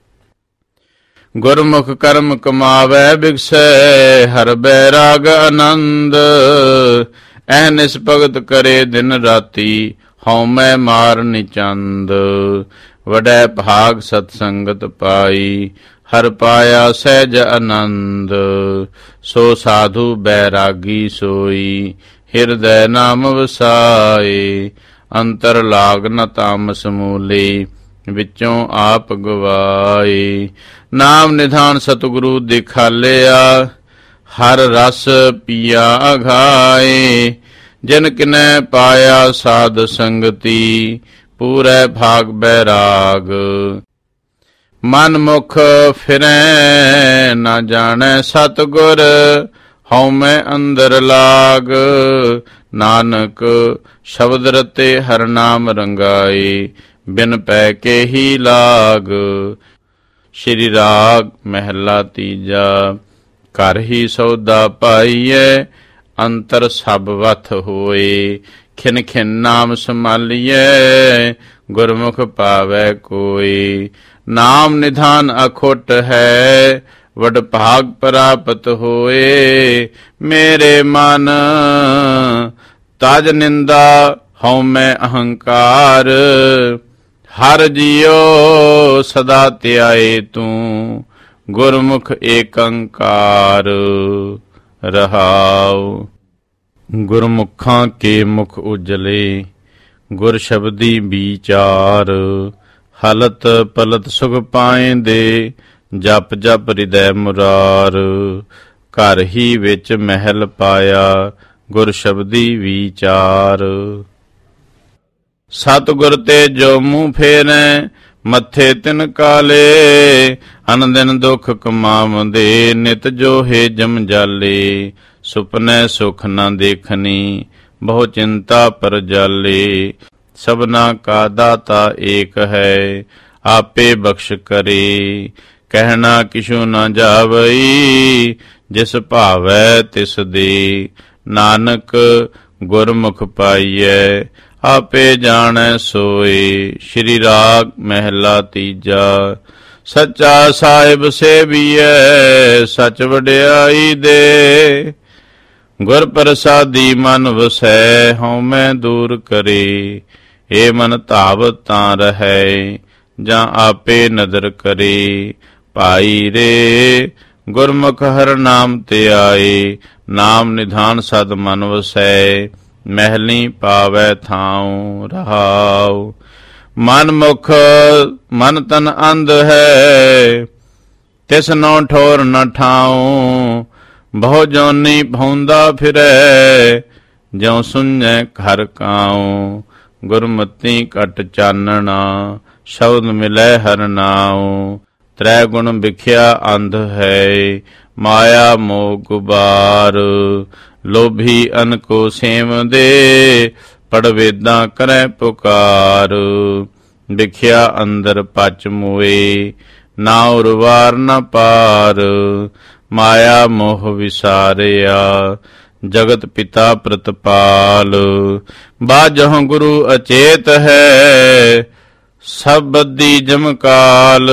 ਗੁਰਮੁਖ ਕਰਮ ਕਮਾਵੈ ਬਿਗਸੈ, ਹਰ ਬੈਰਾਗ ਆਨੰਦ। ਅਹਨਿਸ ਭਗਤ ਕਰੇ ਦਿਨ ਰਾਤੀ, ਹਉ ਮੈਂ ਮਾਰ ਨਿਚੰਦ। ਵਡੈ ਭਾਗ ਸਤ ਸੰਗਤ ਪਾਈ, ਹਰ ਪਾਇਆ ਸਹਿਜ ਆਨੰਦ। ਸੋ ਸਾਧੂ ਬੈਰਾਗੀ ਸੋਈ, ਹਿਰਦੈ ਨਾਮ ਵਸਾਏ। ਅੰਤਰ ਲਾਗ ਨ ਤਾਮਸ ਮੂਲੇ, ਵਿੱਚੋਂ ਆਪ ਗਵਾਏ। ਨਾਮ ਨਿਧਾਨ ਸਤਿਗੁਰੂ ਦਿਖਾਲਿਆ, ਹਰ ਰਸ ਪੀਆ ਅਘਾਏ। ਜਿਨ ਕਿਨੈ ਪਾਇਆ ਸਾਧ ਸੰਗਤੀ, ਪੂਰੈ ਭਾਗ ਬੈਰਾਗ। ਮਨ ਮੁਖ ਫਿਰੈ ਨਾ ਜਾਣੈ ਸਤਿਗੁਰ, ਹਉ ਮੈਂ ਅੰਦਰ ਲਾਗ। ਨਾਨਕ ਸ਼ਬਦ ਰਤੇ ਹਰ ਨਾਮ ਰੰਗਾਏ, ਬਿਨ ਪੈ ਕੇ ਹੀ ਲਾਗ। ਸ਼੍ਰੀ ਰਾਗ ਮਹਿਲਾ ਤੀਜਾ। ਘਰ ਹੀ ਸੌਦਾ ਪਾਈਐ, ਅੰਤਰ ਸਭ ਵਥ ਹੋਏ। ਖਿਨ ਖਿਨ ਨਾਮ ਸੰਭਾਲੀਐ, ਗੁਰਮੁਖ ਪਾਵੈ ਕੋਈ। ਨਾਮ ਨਿਧਾਨ ਅਖੁੱਟ ਹੈ, ਵਡ ਭਾਗ ਪ੍ਰਾਪਤ ਹੋਏ। ਮੇਰੇ ਮਨ ਤਜ ਨਿੰਦਾ, ਹਉ ਮੈਂ ਅਹੰਕਾਰ। ਹਰ ਜੀਉ ਸਦਾ ਧਿਆਏ ਤੂੰ, ਗੁਰਮੁਖ ਏਕੰਕਾਰ ਰਹਾਉ। ਗੁਰਮੁਖਾਂ ਕੇ ਮੁਖ ਉਜਲੇ, ਗੁਰ ਸ਼ਬਦੀ ਵਿਚਾਰ। ਹਲਤ ਪਲਤ ਸੁਖ ਪਾਏਂਦੇ, ਜਪ ਜਪ ਹਿਰਦੈ ਮੁਰਾਰ। ਘਰ ਹੀ ਵਿੱਚ ਮਹਿਲ ਪਾਇਆ, ਗੁਰ ਸ਼ਬਦੀ ਵਿਚਾਰ। ਸਤਿਗੁਰ ਤੇ ਜੋ ਮੂੰਹ ਫੇਰੈ, ਮੱਥੇ ਤਿਨ ਕਾਲੇ। ਅਨ ਦਿਨ ਦੁਖ ਕਮਾਵੰਦੇ, ਨਿਤ ਜੋ ਹੈ ਜਮ ਜਾਲੇ। ਸੁਪਨੈ ਸੁਖ ਨ ਦੇਖਨੀ, ਬਹੁ ਚਿੰਤਾ ਪਰ ਜਾਲੇ। ਸਭਨਾ ਕਾ ਦਾਤਾ ਏਕ ਹੈ, ਆਪੇ ਬਖਸ਼ ਕਰੇ। ਕਹਿਣਾ ਕਿਛੂ ਨ ਜਾਵਈ, ਜਿਸ ਭਾਵੈ ਤਿਸ ਦੇ। ਨਾਨਕ ਗੁਰਮੁਖ ਪਾਈਐ, ਆਪੇ ਜਾਣੈ ਸੋਏ। ਸ਼੍ਰੀ ਰਾਗ ਮਹਿਲਾ ਤੀਜਾ। ਸੱਚਾ ਸਾਹਿਬ ਸੇਵੀਐ, ਸਚ ਵਡਿਆਈ ਦੇ। ਗੁਰ ਪ੍ਰਸਾਦੀ ਮਨ ਵਸੈ, ਹਉ ਮੈਂ ਦੂਰ ਕਰੇ। ਏ ਮਨ ਧਾਵ ਤਾਂ ਰਹੈ, ਜਾਂ ਆਪੇ ਨਦਰ ਕਰੇ। ਭਾਈ ਰੇ ਗੁਰਮੁਖ ਹਰ ਨਾਮ ਧਿਆਏ। ਨਾਮ ਨਿਧਾਨ ਸਦ ਮਨ ਵਸੈ, ਮਹਿਲੀ ਪਾਵੈ ਥਾਉ ਰਹਾਉ। ਮਨ ਮੁਖ ਮਨ ਤਨ ਅੰਧ ਹੈ, ਤਿਸ ਨੋ ਠੋਰ ਨ ਠਾਉ। ਬਹੁ ਜੋਨੀ ਭੌਂਦਾ ਫਿਰੈ, ਜਿਉ ਸੁਣੈ ਘਰ ਕਾਉ। ਗੁਰਮਤੀ ਘਟ ਚਾਨਣਾ, ਸ਼ਬਦ ਮਿਲੈ ਹਰ ਨਾਉ। ਤ੍ਰੈ ਗੁਣ ਵਿਖਿਆ ਅੰਧ ਹੈ, ਮਾਇਆ ਮੋਹ ਗੁਬਾਰ। ਲੋਭੀ ਅਨ ਕੋ ਸੇਵਦੇ, ਪੜ ਵੇਦਾਂ ਕਰੈ ਪੁਕਾਰ। ਵਿਖਿਆ ਅੰਦਰ ਪਚ ਮੋਏ, ਨਾ ਉਰਵਾਰ ਨ ਪਾਰ। ਮਾਇਆ ਮੋਹ ਵਿਸਾਰਿਆ, ਜਗਤ ਪਿਤਾ ਪ੍ਰਤਪਾਲ। ਬਾਝਹੁ ਗੁਰੂ ਅਚੇਤ ਹੈ, ਸਭ ਬੱਧੀ ਜਮਕਾਲ।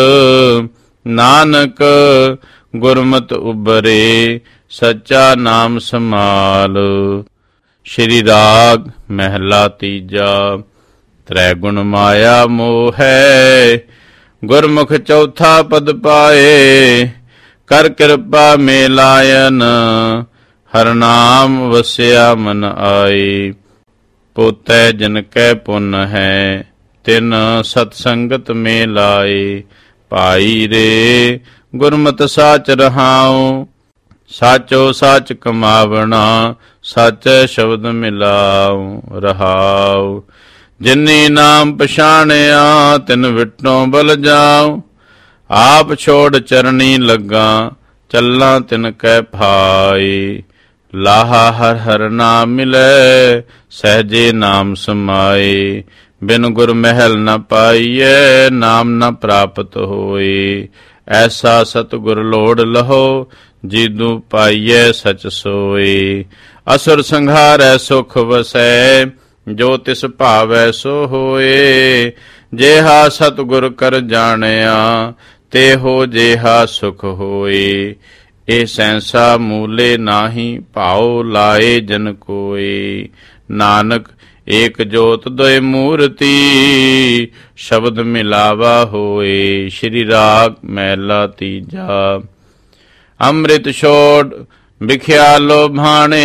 ਨਾਨਕ ਗੁਰਮਤਿ ਉਬਰੇ, ਸੱਚਾ ਨਾਮ ਸਮਾਲ। ਸ਼੍ਰੀ ਰਾਗ ਮਹਿਲਾ ਤੀਜਾ। ਤ੍ਰੈ ਗੁਣ ਮਾਇਆ ਮੋਹ ਹੈ, ਗੁਰਮੁਖ ਚੌਥਾ ਪਦ ਪਾਏ। ਕਰ ਕਿਰਪਾ ਮੇਲਾਇਨ, ਹਰਿ ਨਾਮ ਵਸਿਆ ਮਨ ਆਏ। ਪੋਤੈ ਜਿਨ ਕੈ ਪੁੰਨ ਹੈ, ਤਿਨ ਸਤ ਸੰਗਤ ਮੇ ਲਾਏ। ਭਾਈ ਰੇ ਗੁਰਮਤਿ ਸਾਚ ਰਹਾਉ, ਸਾਚੋ ਸਾਚ ਕਮਾਵਣਾ, ਸਾਚੈ ਸ਼ਬਦ ਮਿਲਾਉ ਰਹਾਉ। ਜਿਨੀ ਨਾਮ ਪਛਾਣਿਆ, ਤਿਨ ਵਿਟੋਂ ਬਲ ਜਾਉ। ਆਪ ਛੋੜ ਚਰਣੀ ਲੱਗਾ, ਚੱਲਾਂ ਤਿਨ ਕੈ ਭਾਈ। ਲਾਹਾ ਹਰ ਹਰ ਨਾਮ ਮਿਲੈ, ਸਹਜੇ ਨਾਮ ਸਮਾਏ। ਬਿਨ ਗੁਰ ਮਹਿਲ ਨ ਪਾਈਐ, ਨਾਮ ਨ ਪ੍ਰਾਪਤ ਹੋਏ। ਐਸਾ ਸਤਿਗੁਰ ਲੋੜ ਲਹੋ, ਜੀਦੂ ਪਾਈਐ ਸਚ ਸੋਏ। ਅਸੁਰ ਸੰਘਾਰੈ ਸੁਖ ਵਸੈ, ਜੋ ਤਿਸ ਭਾਵੈ ਸੋ ਹੋਏ। ਜੇਹਾ ਸਤਿਗੁਰ ਕਰ ਜਾਣਿਆ, ਤੇਹੋ ਜੇਹਾ ਸੁਖ ਹੋਏ। ਇਹ ਸੈਂਸਾ ਮੂਲੇ ਨਾਹੀ, ਭਾਉ ਲਾਏ ਜਨ ਕੋਏ। ਨਾਨਕ ਏਕ ਜੋਤ ਦੋਇ ਮੂਰਤੀ, ਸ਼ਬਦ ਮਿਲਾਵਾ ਹੋਏ। ਸ਼੍ਰੀ ਰਾਗ ਮਹਿਲਾ ਤੀਜਾ। ਅੰਮ੍ਰਿਤ ਛੋੜ ਵਿਖਿਆ ਲੋਭਾਣੇ,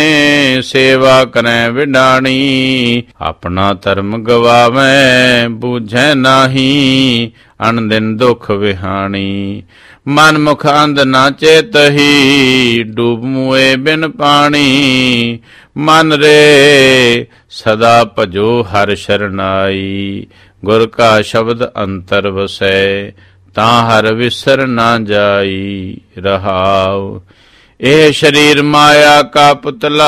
ਸੇਵਾ ਕਰੈ ਵਿਡਾਣੀ। ਆਪਣਾ ਧਰਮ ਗਵਾਵੈ, ਬੂਝੈ ਨਾਹੀ, ਅਣਦਿਨ ਦੁਖ ਵਿਹਾਣੀ। ਮਨ ਮੁਖ ਅੰਧ ਨਾ ਚੇਤਹੀ, ਡੂਬ ਮੁਏ ਬਿਨ ਪਾਣੀ। ਮਨ ਰੇ ਸਦਾ ਭਜੋ ਹਰਿ ਸ਼ਰਨਾਈ, ਗੁਰ ਕਾ ਸ਼ਬਦ ਅੰਤਰ ਵਸੈ, ਤਾਂ ਹਰਿ ਵਿਸਰ ਨਾ ਜਾਈ ਰਹਾਉ। ਇਹ ਸਰੀਰ ਮਾਇਆ ਕਾ ਪੁਤਲਾ,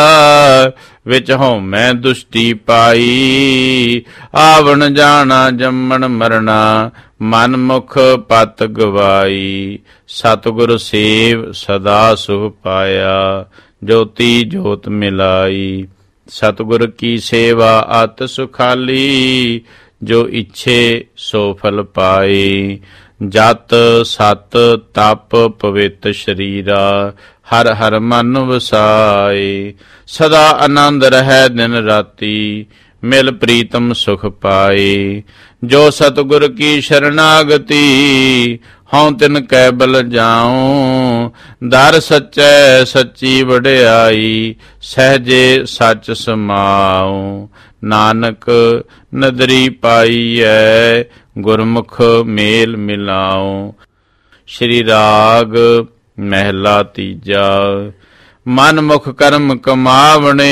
ਵਿੱਚ ਹਉਮੈ ਦੁਸ਼ਟੀ ਪਾਈ। ਆਵਣ ਜਾਣਾ ਜੰਮਣ ਮਰਣਾ, ਮਨ ਮੁਖ ਪਤ ਗਵਾਈ। ਸਤਿਗੁਰ ਸੇਵ ਸਦਾ ਸੁਖ ਪਾਇਆ, ਜੋਤੀ ਜੋਤ ਮਿਲਾਈ। ਸਤਿਗੁਰ ਕੀ ਸੇਵਾ ਅਤਿ ਸੁਖਾਲੀ, ਜੋ ਇੱਛੇ ਸੋ ਫਲ ਪਾਏ। ਜਤ ਸਤ ਤਪ ਪਵਿੱਤ ਸ਼ਰੀਰਾ, ਹਰ ਹਰ ਮਨ ਵਸਾਏ। ਸਦਾ ਆਨੰਦ ਰਹਿ ਦਿਨ ਰਾਤੀ, ਮਿਲ ਪ੍ਰੀਤਮ ਸੁਖ ਪਾਏ। ਜੋ ਸਤਿਗੁਰ ਕੀ ਸ਼ਰਨਾਗਤੀ, ਹਉ ਤਿਨ ਕੈ ਬਲ ਜਾਉ। ਦਰ ਸੱਚੈ ਸੱਚੀ ਵਡਿਆਈ, ਸਹਜੇ ਸੱਚ ਸਮਾਉ। ਨਾਨਕ ਨਦਰੀ ਪਾਈਐ, ਗੁਰਮੁਖ ਮੇਲ ਮਿਲਾਉ। ਸ਼੍ਰੀ ਰਾਗ ਮਹਿਲਾ ਤੀਜਾ। ਮਨ ਮੁਖ ਕਰਮ ਕਮਾਵਣੇ,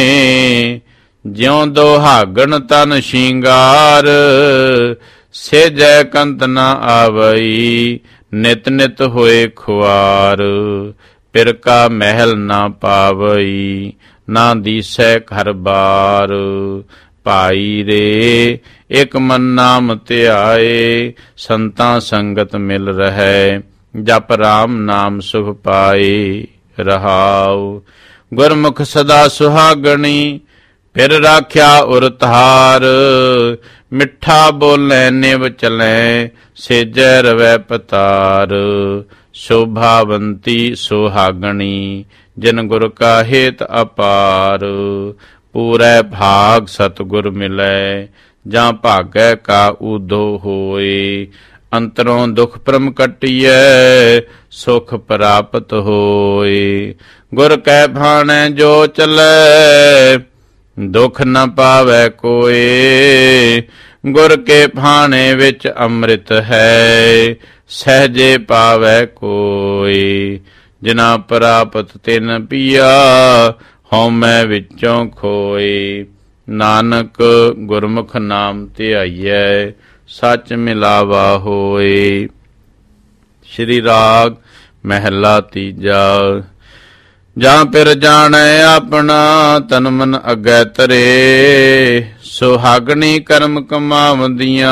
ਜਿਉ ਦੁਹਾਗਣ ਤਨ ਸ਼ਿੰਗਾਰ। ਸੇਜੈ ਕੰਤ ਨ ਆਵਈ, ਨਿਤ ਨਿਤ ਹੋਏ ਖੁਆਰ। ਪਿਰ ਕਾ ਮਹਿਲ ਨਾ ਪਾਵਈ, ਨਾ ਦੀਸੈ ਘਰ ਬਾਰ। ਭਾਈ ਰੇ ਇਕ ਮਨ ਨਾਮ ਧਿਆਏ, ਸੰਤਾਂ ਸੰਗਤ ਮਿਲ ਰਹੈ। ਜਪ ਰਾਮ ਨਾਮ ਸੁਖ ਪਾਏ ਰਹਾਉ। ਗੁਰਮੁਖ ਸਦਾ ਸੁਹਾਗਣੀ, ਫਿਰ ਰਾਖਿਆ ਉਰ ਧਾਰ। ਮਿੱਠਾ ਬੋਲੇ ਨਿਵ ਚਲੈ, ਸੇਜੈ ਰਵੈ ਪਤਾਰ। ਸ਼ੋਭਾਵੰਤੀ ਸੁਹਾਗਣੀ, ਜਿਨ ਗੁਰ ਕਾ ਹੇਤ ਅਪਾਰ। ਪੂਰੈ ਭਾਗ ਸਤਿਗੁਰ ਮਿਲੈ, ਜਾਂ ਭਾਗੈ ਕਾ ਊਧੋ ਹੋਏ। ਅੰਤਰੋਂ ਦੁਖ ਭਰਮ ਕੱਟੀਐ, ਸੁਖ ਪ੍ਰਾਪਤ ਹੋਏ। ਗੁਰ ਕੈ ਭਾਣੈ ਜੋ ਚਲੈ, ਦੁਖ ਨ ਪਾਵੈ ਕੋਏ। ਗੁਰ ਕੇ ਭਾਣੇ ਵਿੱਚ ਅੰਮ੍ਰਿਤ ਹੈ, ਸਹਜੇ ਪਾਵੈ ਕੋਏ। ਜਿਨਾ ਪ੍ਰਾਪਤ ਤਿਨ ਪੀਆ, ਹਉਮੈ ਵਿੱਚੋਂ ਖੋਏ। ਨਾਨਕ ਗੁਰਮੁਖ ਨਾਮ ਧਿਆਈਐ, ਸੱਚ ਮਿਲਾਵਾ ਹੋਏ। ਸ਼੍ਰੀ ਰਾਗ ਮਹਿਲਾ ਤੀਜਾ। ਜਾਂ ਪਿਰ ਜਾਣੈ ਆਪਣਾ, ਤਨ ਮਨ ਅੱਗੇ ਤਰੇ। ਸੁਹਾਗਣੀ ਕਰਮ ਕਮਾਵੰਦੀਆਂ,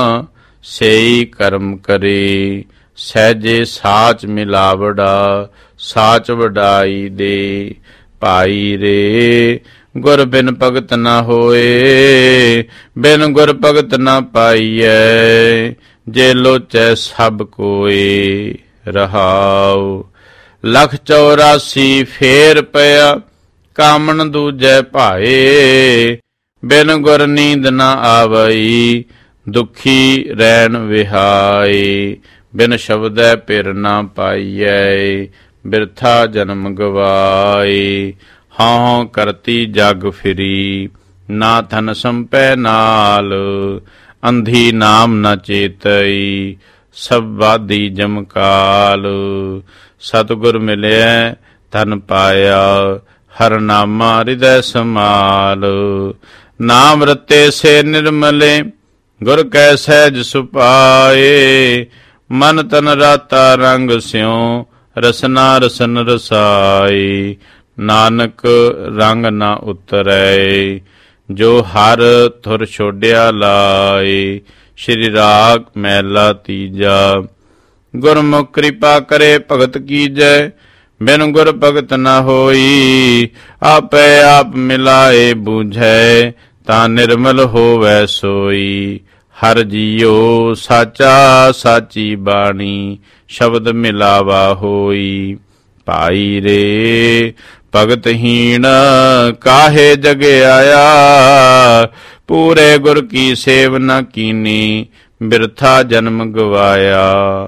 ਸੇਈ ਕਰਮ ਕਰੇ। ਸਹਿਜੇ ਸਾਚ ਮਿਲਾਵੜਾ, ਸਾਚ ਵਡਾਈ ਦੇ। ਭਾਈ ਰੇ ਗੁਰ ਬਿਨ ਭਗਤ ਨ ਹੋਏ, ਬਿਨ ਗੁਰ ਭਗਤ ਨ ਪਾਈਐ। ਜੇ ਲੋਚੈ ਸਭ ਕੋਏ ਰਹਾਉ। ਲਖ ਚੌਰਾਸੀ ਫੇਰ ਪਿਆ, ਕਾਮਣ ਦੂਜੈ ਭਾਏ। ਬਿਨ ਗੁਰ ਨੀਂਦ ਨ ਆਵਈ, ਦੁਖੀ ਰੈਣ ਵਿਹਾਏ। ਬਿਨ ਸ਼ਬਦੈ ਪਿਰ ਨ ਪਾਈਐ, ਬਿਰਥਾ ਜਨਮ ਗਵਾਏ। ਹਉ ਕਰਤੀ ਜਗ ਫਿਰੀ, ਨਾ ਧਨ ਸੰਪੈ ਨਾਲ। ਅੰਧੀ ਨਾਮ ਨ ਚੇਤਈ, ਸਭ ਵਾਦੀ ਜਮਕਾਲ। ਸਤਿਗੁਰ ਮਿਲਿਆ ਧਨ ਪਾਇਆ, ਹਰ ਨਾਮਾ ਹਿਰਦੈ ਸਮਾਲ। ਨਾਮ ਰਤੇ ਸੇ ਨਿਰਮਲੇ, ਗੁਰ ਕੈ ਸਹਿਜ ਸੁਪਾਏ। ਮਨ ਤਨ ਰਾਤਾ ਰੰਗ ਸਿਉ, ਰਸਨਾ ਰਸਨ ਰਸਾਈ। ਨਾਨਕ ਰੰਗ ਨਾ ਉਤਰੈ, ਜੋ ਹਰ ਥੁਰ ਛੋਡਿਆ ਲਾਏ। ਸ਼੍ਰੀ ਰਾਗ ਮਹਿਲਾ ਤੀਜਾ। ਗੁਰਮੁਖ ਕਿਰਪਾ ਕਰੇ ਭਗਤ ਕੀਜੈ, ਬਿਨ ਗੁਰ ਭਗਤ ਨ ਹੋਈ। ਆਪੇ ਆਪ ਮਿਲਾਏ ਬੂਝੈ, ਤਾਂ ਨਿਰਮਲ ਹੋਵੈ ਸੋਈ। ਹਰ ਜੀਉ ਸਾਚਾ ਸਾਚੀ ਬਾਣੀ, ਸ਼ਬਦ ਮਿਲਾਵਾ ਹੋਈ। ਭਾਈ ਰੇ ਭਗਤਹੀਣ ਕਾਹੇ ਜਗ ਆਇਆ, ਪੂਰੇ ਗੁਰ ਕੀ ਸੇਵ ਨ ਕੀਨੀ, ਬਿਰਥਾ ਜਨਮ ਗਵਾਇਆ।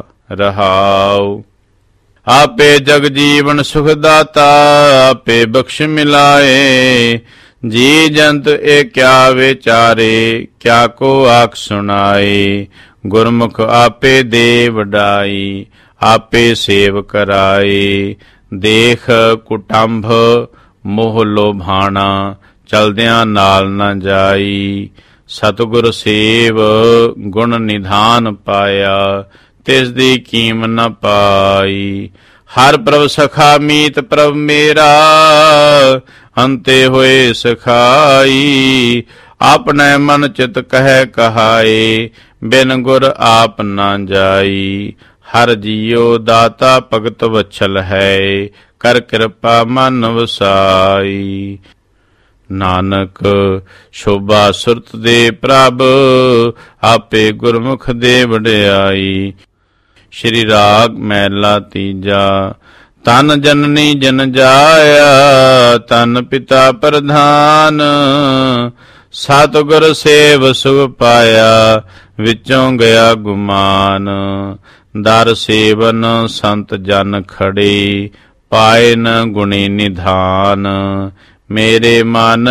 ਰਹਾਉ ਆਪੇ ਜਗ ਜੀਵਨ ਸੁਖ ਦਾਤਾ, ਆਪੇ ਬਖਸ਼ ਮਿਲਾਏ। ਜੀ ਜੰਤ ਇਹ ਕਿਆ ਵਿਚਾਰੇ, ਕਿਆ ਕੋ ਆਖ ਸੁਣਾਏ। ਗੁਰਮੁਖ ਆਪੇ ਦੇ ਵਡਾਈ, ਆਪੇ ਸੇਵ ਕਰਾਏ। ਦੇਖ ਕੁਟੰਭ ਮੋਹ ਲੋਭਾਣਾ, ਚਲਦਿਆਂ ਨਾਲ ਨ ਜਾਈ। ਸਤਿਗੁਰ ਸੇਵ ਗੁਣ ਨਿਧਾਨ ਪਾਇਆ, ਤਿਸ ਦੀ ਕੀਮ ਨ ਪਾਈ। ਹਰ ਪ੍ਰਭ ਸਖਾ ਮੀਤ ਪ੍ਰਭ ਮੇਰਾ, ਅੰਤੇ ਹੋਏ ਸਖਾਈ। ਆਪਣੇ ਮਨ ਚਿਤ ਕਹਿ ਕਹਾਏ, ਬਿਨ ਗੁਰ ਆਪ ਨਾ ਜਾਈ। ਹਰ ਜੀਉ ਦਾਤਾ ਭਗਤ ਵਛਲ ਹੈ, ਕਰ ਕਿਰਪਾ ਮਨ ਵਸਾਈ। ਨਾਨਕ ਸ਼ੋਭਾ ਸੁਰਤ ਦੇ ਪ੍ਰਭ, ਆਪੇ ਗੁਰਮੁਖ ਦੇ ਵਡਿਆਈ। ਸ਼੍ਰੀ ਰਾਗ ਮਹਿਲਾ ਤੀਜਾ। ਤਨ ਜਨਨੀ ਜਨ ਜਾਇਆ, ਤਨ ਪਿਤਾ ਪ੍ਰਧਾਨ। ਸਤਿਗੁਰ ਸੇਵ ਸੁਖ ਪਾਇਆ, ਵਿੱਚੋਂ ਗਿਆ ਗੁਮਾਨ। ਦਰ ਸੇਵਨ ਸੰਤ ਜਨ ਖੜੇ, ਪਾਏ ਨ ਗੁਣੀ ਨਿਧਾਨ। ਮੇਰੇ ਮਨ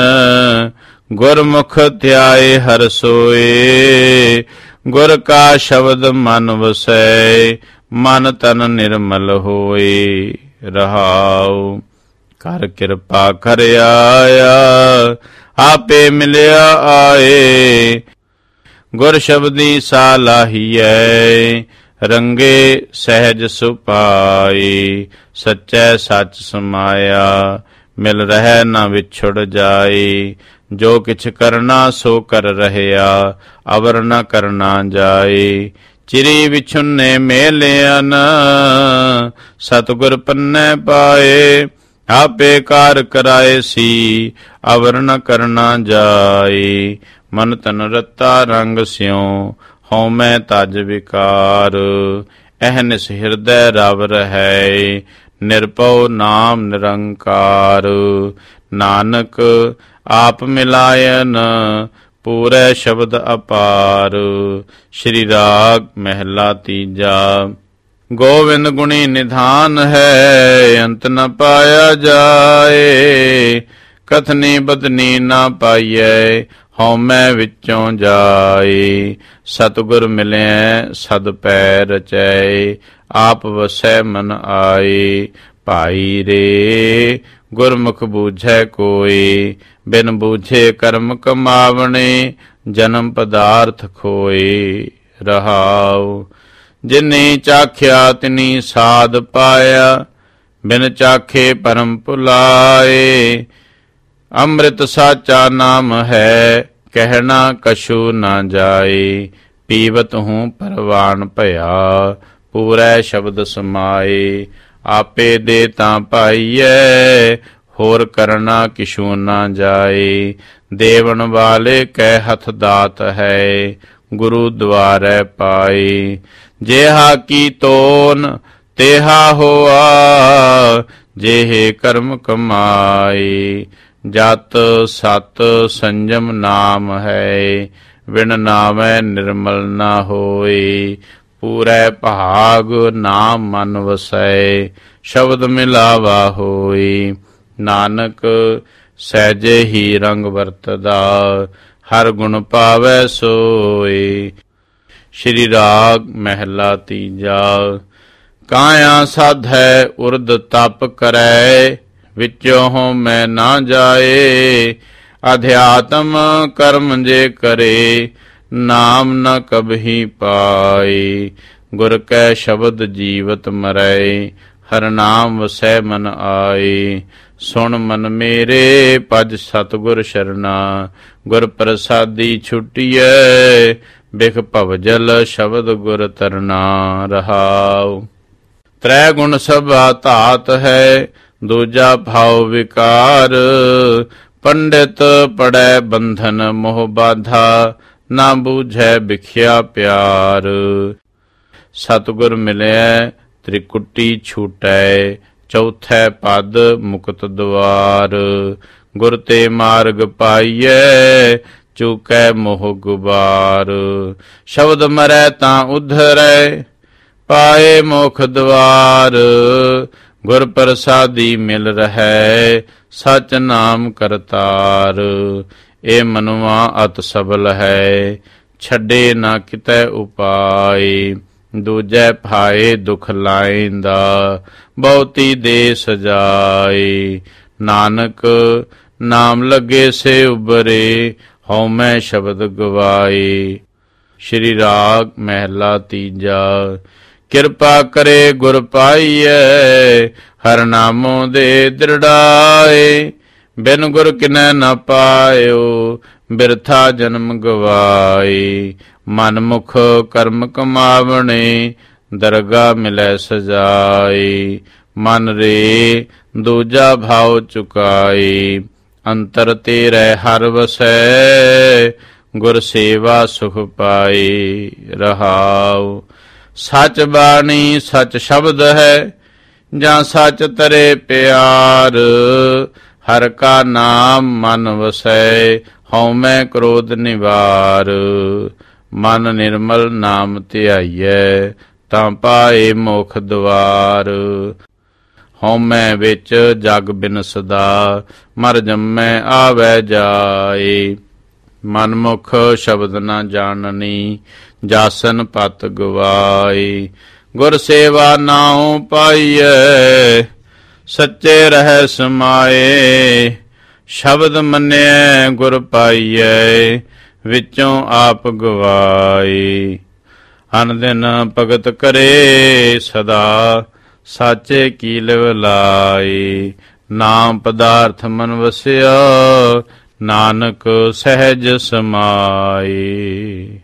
ਗੁਰਮੁਖ ਧਿਆਏ ਹਰ ਸੋਏ, ਗੁਰ ਕਾ ਸ਼ਬਦ ਮਨ ਵਸੈ, ਮਨ ਤਨ ਨਿਰਮਲ ਹੋਏ। ਰਹਾਉ ਕਰ ਕਿਰਪਾ ਕਰ ਆਇਆ, ਆਪੇ ਮਿਲਿਆ ਆਏ। ਗੁਰ ਸ਼ਬਦੀ ਸਾਲਾਹੀਐ, ਰੰਗੇ ਸਹਿਜ ਸੁਪਾਈ। ਸੱਚੈ ਸੱਚ ਸਮਾਇਆ, ਮਿਲ ਰਹਿ ਨਾ ਵਿਛੁੜ ਜਾਏ। ਜੋ ਕਿਛ ਕਰਨਾ ਸੋ ਕਰ ਰਹਿਆ, ਅਵਰ ਨ ਕਰਨਾ ਜਾਏ। ਚਿਰੀ ਵਿਛੁੰਨੇ ਮੇਲਿਆਨ, ਸਤਿਗੁਰ ਪੰਨੈ ਪਾਏ। ਆਪੇ ਕਾਰ ਕਰਾਏ ਸੀ, ਅਵਰ ਨ ਕਰਨਾ ਜਾਏ। ਮਨ ਤਨ ਰਤਾ ਰੰਗ ਸਿਉ, ਹਉਮੈ ਤਜ ਵਿਕਾਰ। ਅਹਨਿਸ ਹਿਰਦੈ ਰਵ ਰਹੈ, ਨਿਰਭਉ ਨਾਮ ਨਿਰੰਕਾਰ। ਨਾਨਕ ਆਪ ਮਿਲਾਇਨ, ਪੂਰੈ ਸ਼ਬਦ ਅਪਾਰ। ਸ਼੍ਰੀ ਰਾਗ ਮਹਿਲਾ ਤੀਜਾ। ਗੋਵਿੰਦ ਗੁਣੀ ਨਿਧਾਨ ਹੈ, ਅੰਤ ਨ ਪਾਇਆ ਜਾਏ। ਕਥਨੀ ਬਦਨੀ ਨਾ ਪਾਈਐ, ਹਉਮੈ ਵਿੱਚੋਂ ਜਾਏ। ਸਤਿਗੁਰ ਮਿਲਿਆ ਸਦ ਪੈ ਰਚੈ, ਆਪ ਵਸੈ ਮਨ ਆਏ। ਭਾਈ ਰੇ ਗੁਰਮੁਖ ਬੂਝੈ ਕੋਇ, ਬਿਨ ਬੂਝੇ ਕਰਮ ਕਮਾਵਣੇ। ਜਨਮ ਪਦਾਰਥ ਖੋਏ। ਰਹਾਉ ਜਿਨੀ ਚਾਖਿਆ ਤਿਨੀ ਸਾਧ ਪਾਇਆ, ਬਿਨ ਚਾਖੇ ਪਰਮ ਭੁਲਾਏ। ਅੰਮ੍ਰਿਤ ਸਾਚਾ ਨਾਮ ਹੈ, ਕਹਿਣਾ ਕਛੂ ਨਾ ਜਾਏ। ਪੀਵਤ ਹੂੰ ਪਰਵਾਨ ਭਇਆ, ਪੂਰੈ ਸ਼ਬਦ ਸਮਾਏ। ਆਪੇ ਦੇ ਤਾਂ ਪਾਈਐ, ਹੋਰ ਕਰਨਾ ਕਿਛੂ ਨਾ ਜਾਏ। ਦੇਵਨ ਵਾਲੇ ਕੈ ਹੱਥ ਦਾਤ ਹੈ, ਗੁਰੂ ਦੁਆਰੈ ਪਾਏ। ਜਿਹਾ ਕੀ ਤੋਨ ਤੇਹਾ ਹੋਆ, ਜਿਹੇ ਕਰਮ ਕਮਾਏ। ਜਤ ਸਤ ਸੰਜਮ ਨਾਮ ਹੈ, ਬਿਨ ਨਾਮੈ ਨਿਰਮਲ ਨਾ ਹੋਏ। ਪੂਰੈ ਭਾਗ ਨਾਮ ਮਨ ਵਸੈ, ਸ਼ਬਦ ਮਿਲਾਵਾ ਹੋਈ। ਨਾਨਕ ਸਹਿਜੇ ਹੀ ਰੰਗ ਵਰਤਦਾ, ਹਰ ਗੁਣ ਪਾਵੈ ਸੋਈ। ਸ਼੍ਰੀ ਰਾਗ ਮਹਿਲਾ ਤੀਜਾ। ਕਾਇਆ ਸਾਧੈ ਉਰਦ ਤਪ ਕਰੈ, ਵਿੱਚੋਂ ਮੈਂ ਨਾ ਜਾਏ। ਅਧਿਆਤਮ ਕਰਮ ਜੇ ਕਰੇ, ਨਾਮ ਨ ਕਬਹੀ ਪਾਏ। ਗੁਰ ਕੈ ਸ਼ਬਦ ਜੀਵਤ ਮਰੈ, ਹਰ ਨਾਮ ਵਸੈ ਮਨ ਆਏ। ਸੁਣ ਮਨ ਮੇਰੇ ਭਜ ਸਤਿਗੁਰ ਸ਼ਰਨਾ, ਗੁਰ ਪ੍ਰਸਾਦੀ ਛੁਟੀਐ। ਬਿਖ ਭਵਜਲ ਸ਼ਬਦ ਗੁਰ ਤਰਨਾ ਰਹਾਉ। ਤ੍ਰੈ ਗੁਣ ਸਭਾ ਧਾਤ ਹੈ, ਦੂਜਾ ਭਾਉ ਵਿਕਾਰ। ਪੰਡਿਤ ਪੜੈ ਬੰਧਨ ਮੋਹ ਬਾਧਾ, ਨਾ ਬੂਝੈ ਬਿਖਿਆ ਪਿਆਰ। ਸਤਿਗੁਰ ਮਿਲਿਐ ਤ੍ਰਿਕੁਟੀ ਛੂਟੈ, ਚੌਥੈ ਪਦ ਮੁਕਤ ਦੁਆਰ। ਗੁਰ ਤੇ ਮਾਰਗ ਪਾਈਐ, ਚੂਕੈ ਮੋਹ ਗੁਬਾਰ। ਸ਼ਬਦ ਮਰੈ ਤਾਂ ਉਧਰੈ, ਪਾਏ ਮੋਖ ਦੁਆਰ। ਗੁਰ ਪ੍ਰਸਾਦੀ ਮਿਲ ਰਹੈ, ਸਚ ਨਾਮ ਕਰਤਾਰ। ਇਹ ਮਨੁਆ ਅਤ ਸਬਲ ਹੈ, ਛੱਡੇ ਨਾ ਕਿਤੈ ਉਪਾਏ। ਦੂਜੈ ਭਾਏ ਦੁਖ ਲਾਇੰਦਾ, ਬਹੁਤੀ ਦੇ ਸਜਾਏ। ਨਾਨਕ ਨਾਮ ਲੱਗੇ ਸੇ ਉਬਰੇ, ਹਉਮੈ ਸ਼ਬਦ ਗਵਾਏ। ਸ਼੍ਰੀ ਰਾਗ ਮਹਿਲਾ ਤੀਜਾ। ਕਿਰਪਾ ਕਰੇ ਗੁਰ ਪਾਈਐ, ਹਰ ਨਾਮੋ ਦੇ ਦ੍ਰਿੜਾਏ। ਬਿਨ ਗੁਰ ਕਿਨੈ ਨ ਪਾਇਓ, ਬਿਰਥਾ ਜਨਮ ਗਵਾਏ। ਮਨ ਮੁਖ ਕਰਮ ਕਮਾਵਣੇ, ਦਰਗਾ ਮਿਲੈ ਸਜਾਏ। ਮਨ ਰੇ ਦੂਜਾ ਭਾਉ ਚੁਕਾਏ, ਅੰਤਰ ਤੇਰੇ ਹਰ ਵਸੈ। ਗੁਰ ਸੇਵਾ ਸੁਖ ਪਾਏ ਰਹਾਉ। ਸਚ ਬਾਣੀ ਸਚ ਸ਼ਬਦ ਹੈ, ਜਾਂ ਸਚ ਤਰੇ ਪਿਆਰ। ਹਰ ਕਾ ਨਾਮ ਮਨ ਵਸੈ, ਹਉਮੈ ਕ੍ਰੋਧ ਨਿਵਾਰ। ਮਨ ਨਿਰਮਲ ਨਾਮ ਧਿਆਈਐ, ਤਾਂ ਪਾਏ ਮੋਖ ਦੁਆਰ। ਹਉਮੈ ਵਿੱਚ ਜਗ ਬਿਨਸਦਾ, ਮਰ ਜੰਮੈ ਆਵੈ ਜਾਏ। ਮਨਮੁਖ ਸ਼ਬਦ ਨਾ ਜਾਣਨੀ, ਜਾਸਨ ਪਤ ਗਵਾਏ। ਗੁਰ ਸੇਵਾ ਨਾਉ ਪਾਈਐ, ਸੱਚੇ ਰਹਿ ਸਮਾਏ। ਸ਼ਬਦ ਮੰਨਿਐ ਗੁਰ ਪਾਈਐ, ਵਿੱਚੋਂ ਆਪ ਗਵਾਏ। ਅਨ ਦਿਨ ਭਗਤ ਕਰੇ ਸਦਾ, ਸਾਚੇ ਕੀ ਲਿਵ ਲਾਏ। ਨਾਮ ਪਦਾਰਥ ਮਨ ਵਸਿਆ, ਨਾਨਕ ਸਹਿਜ ਸਮਾਏ।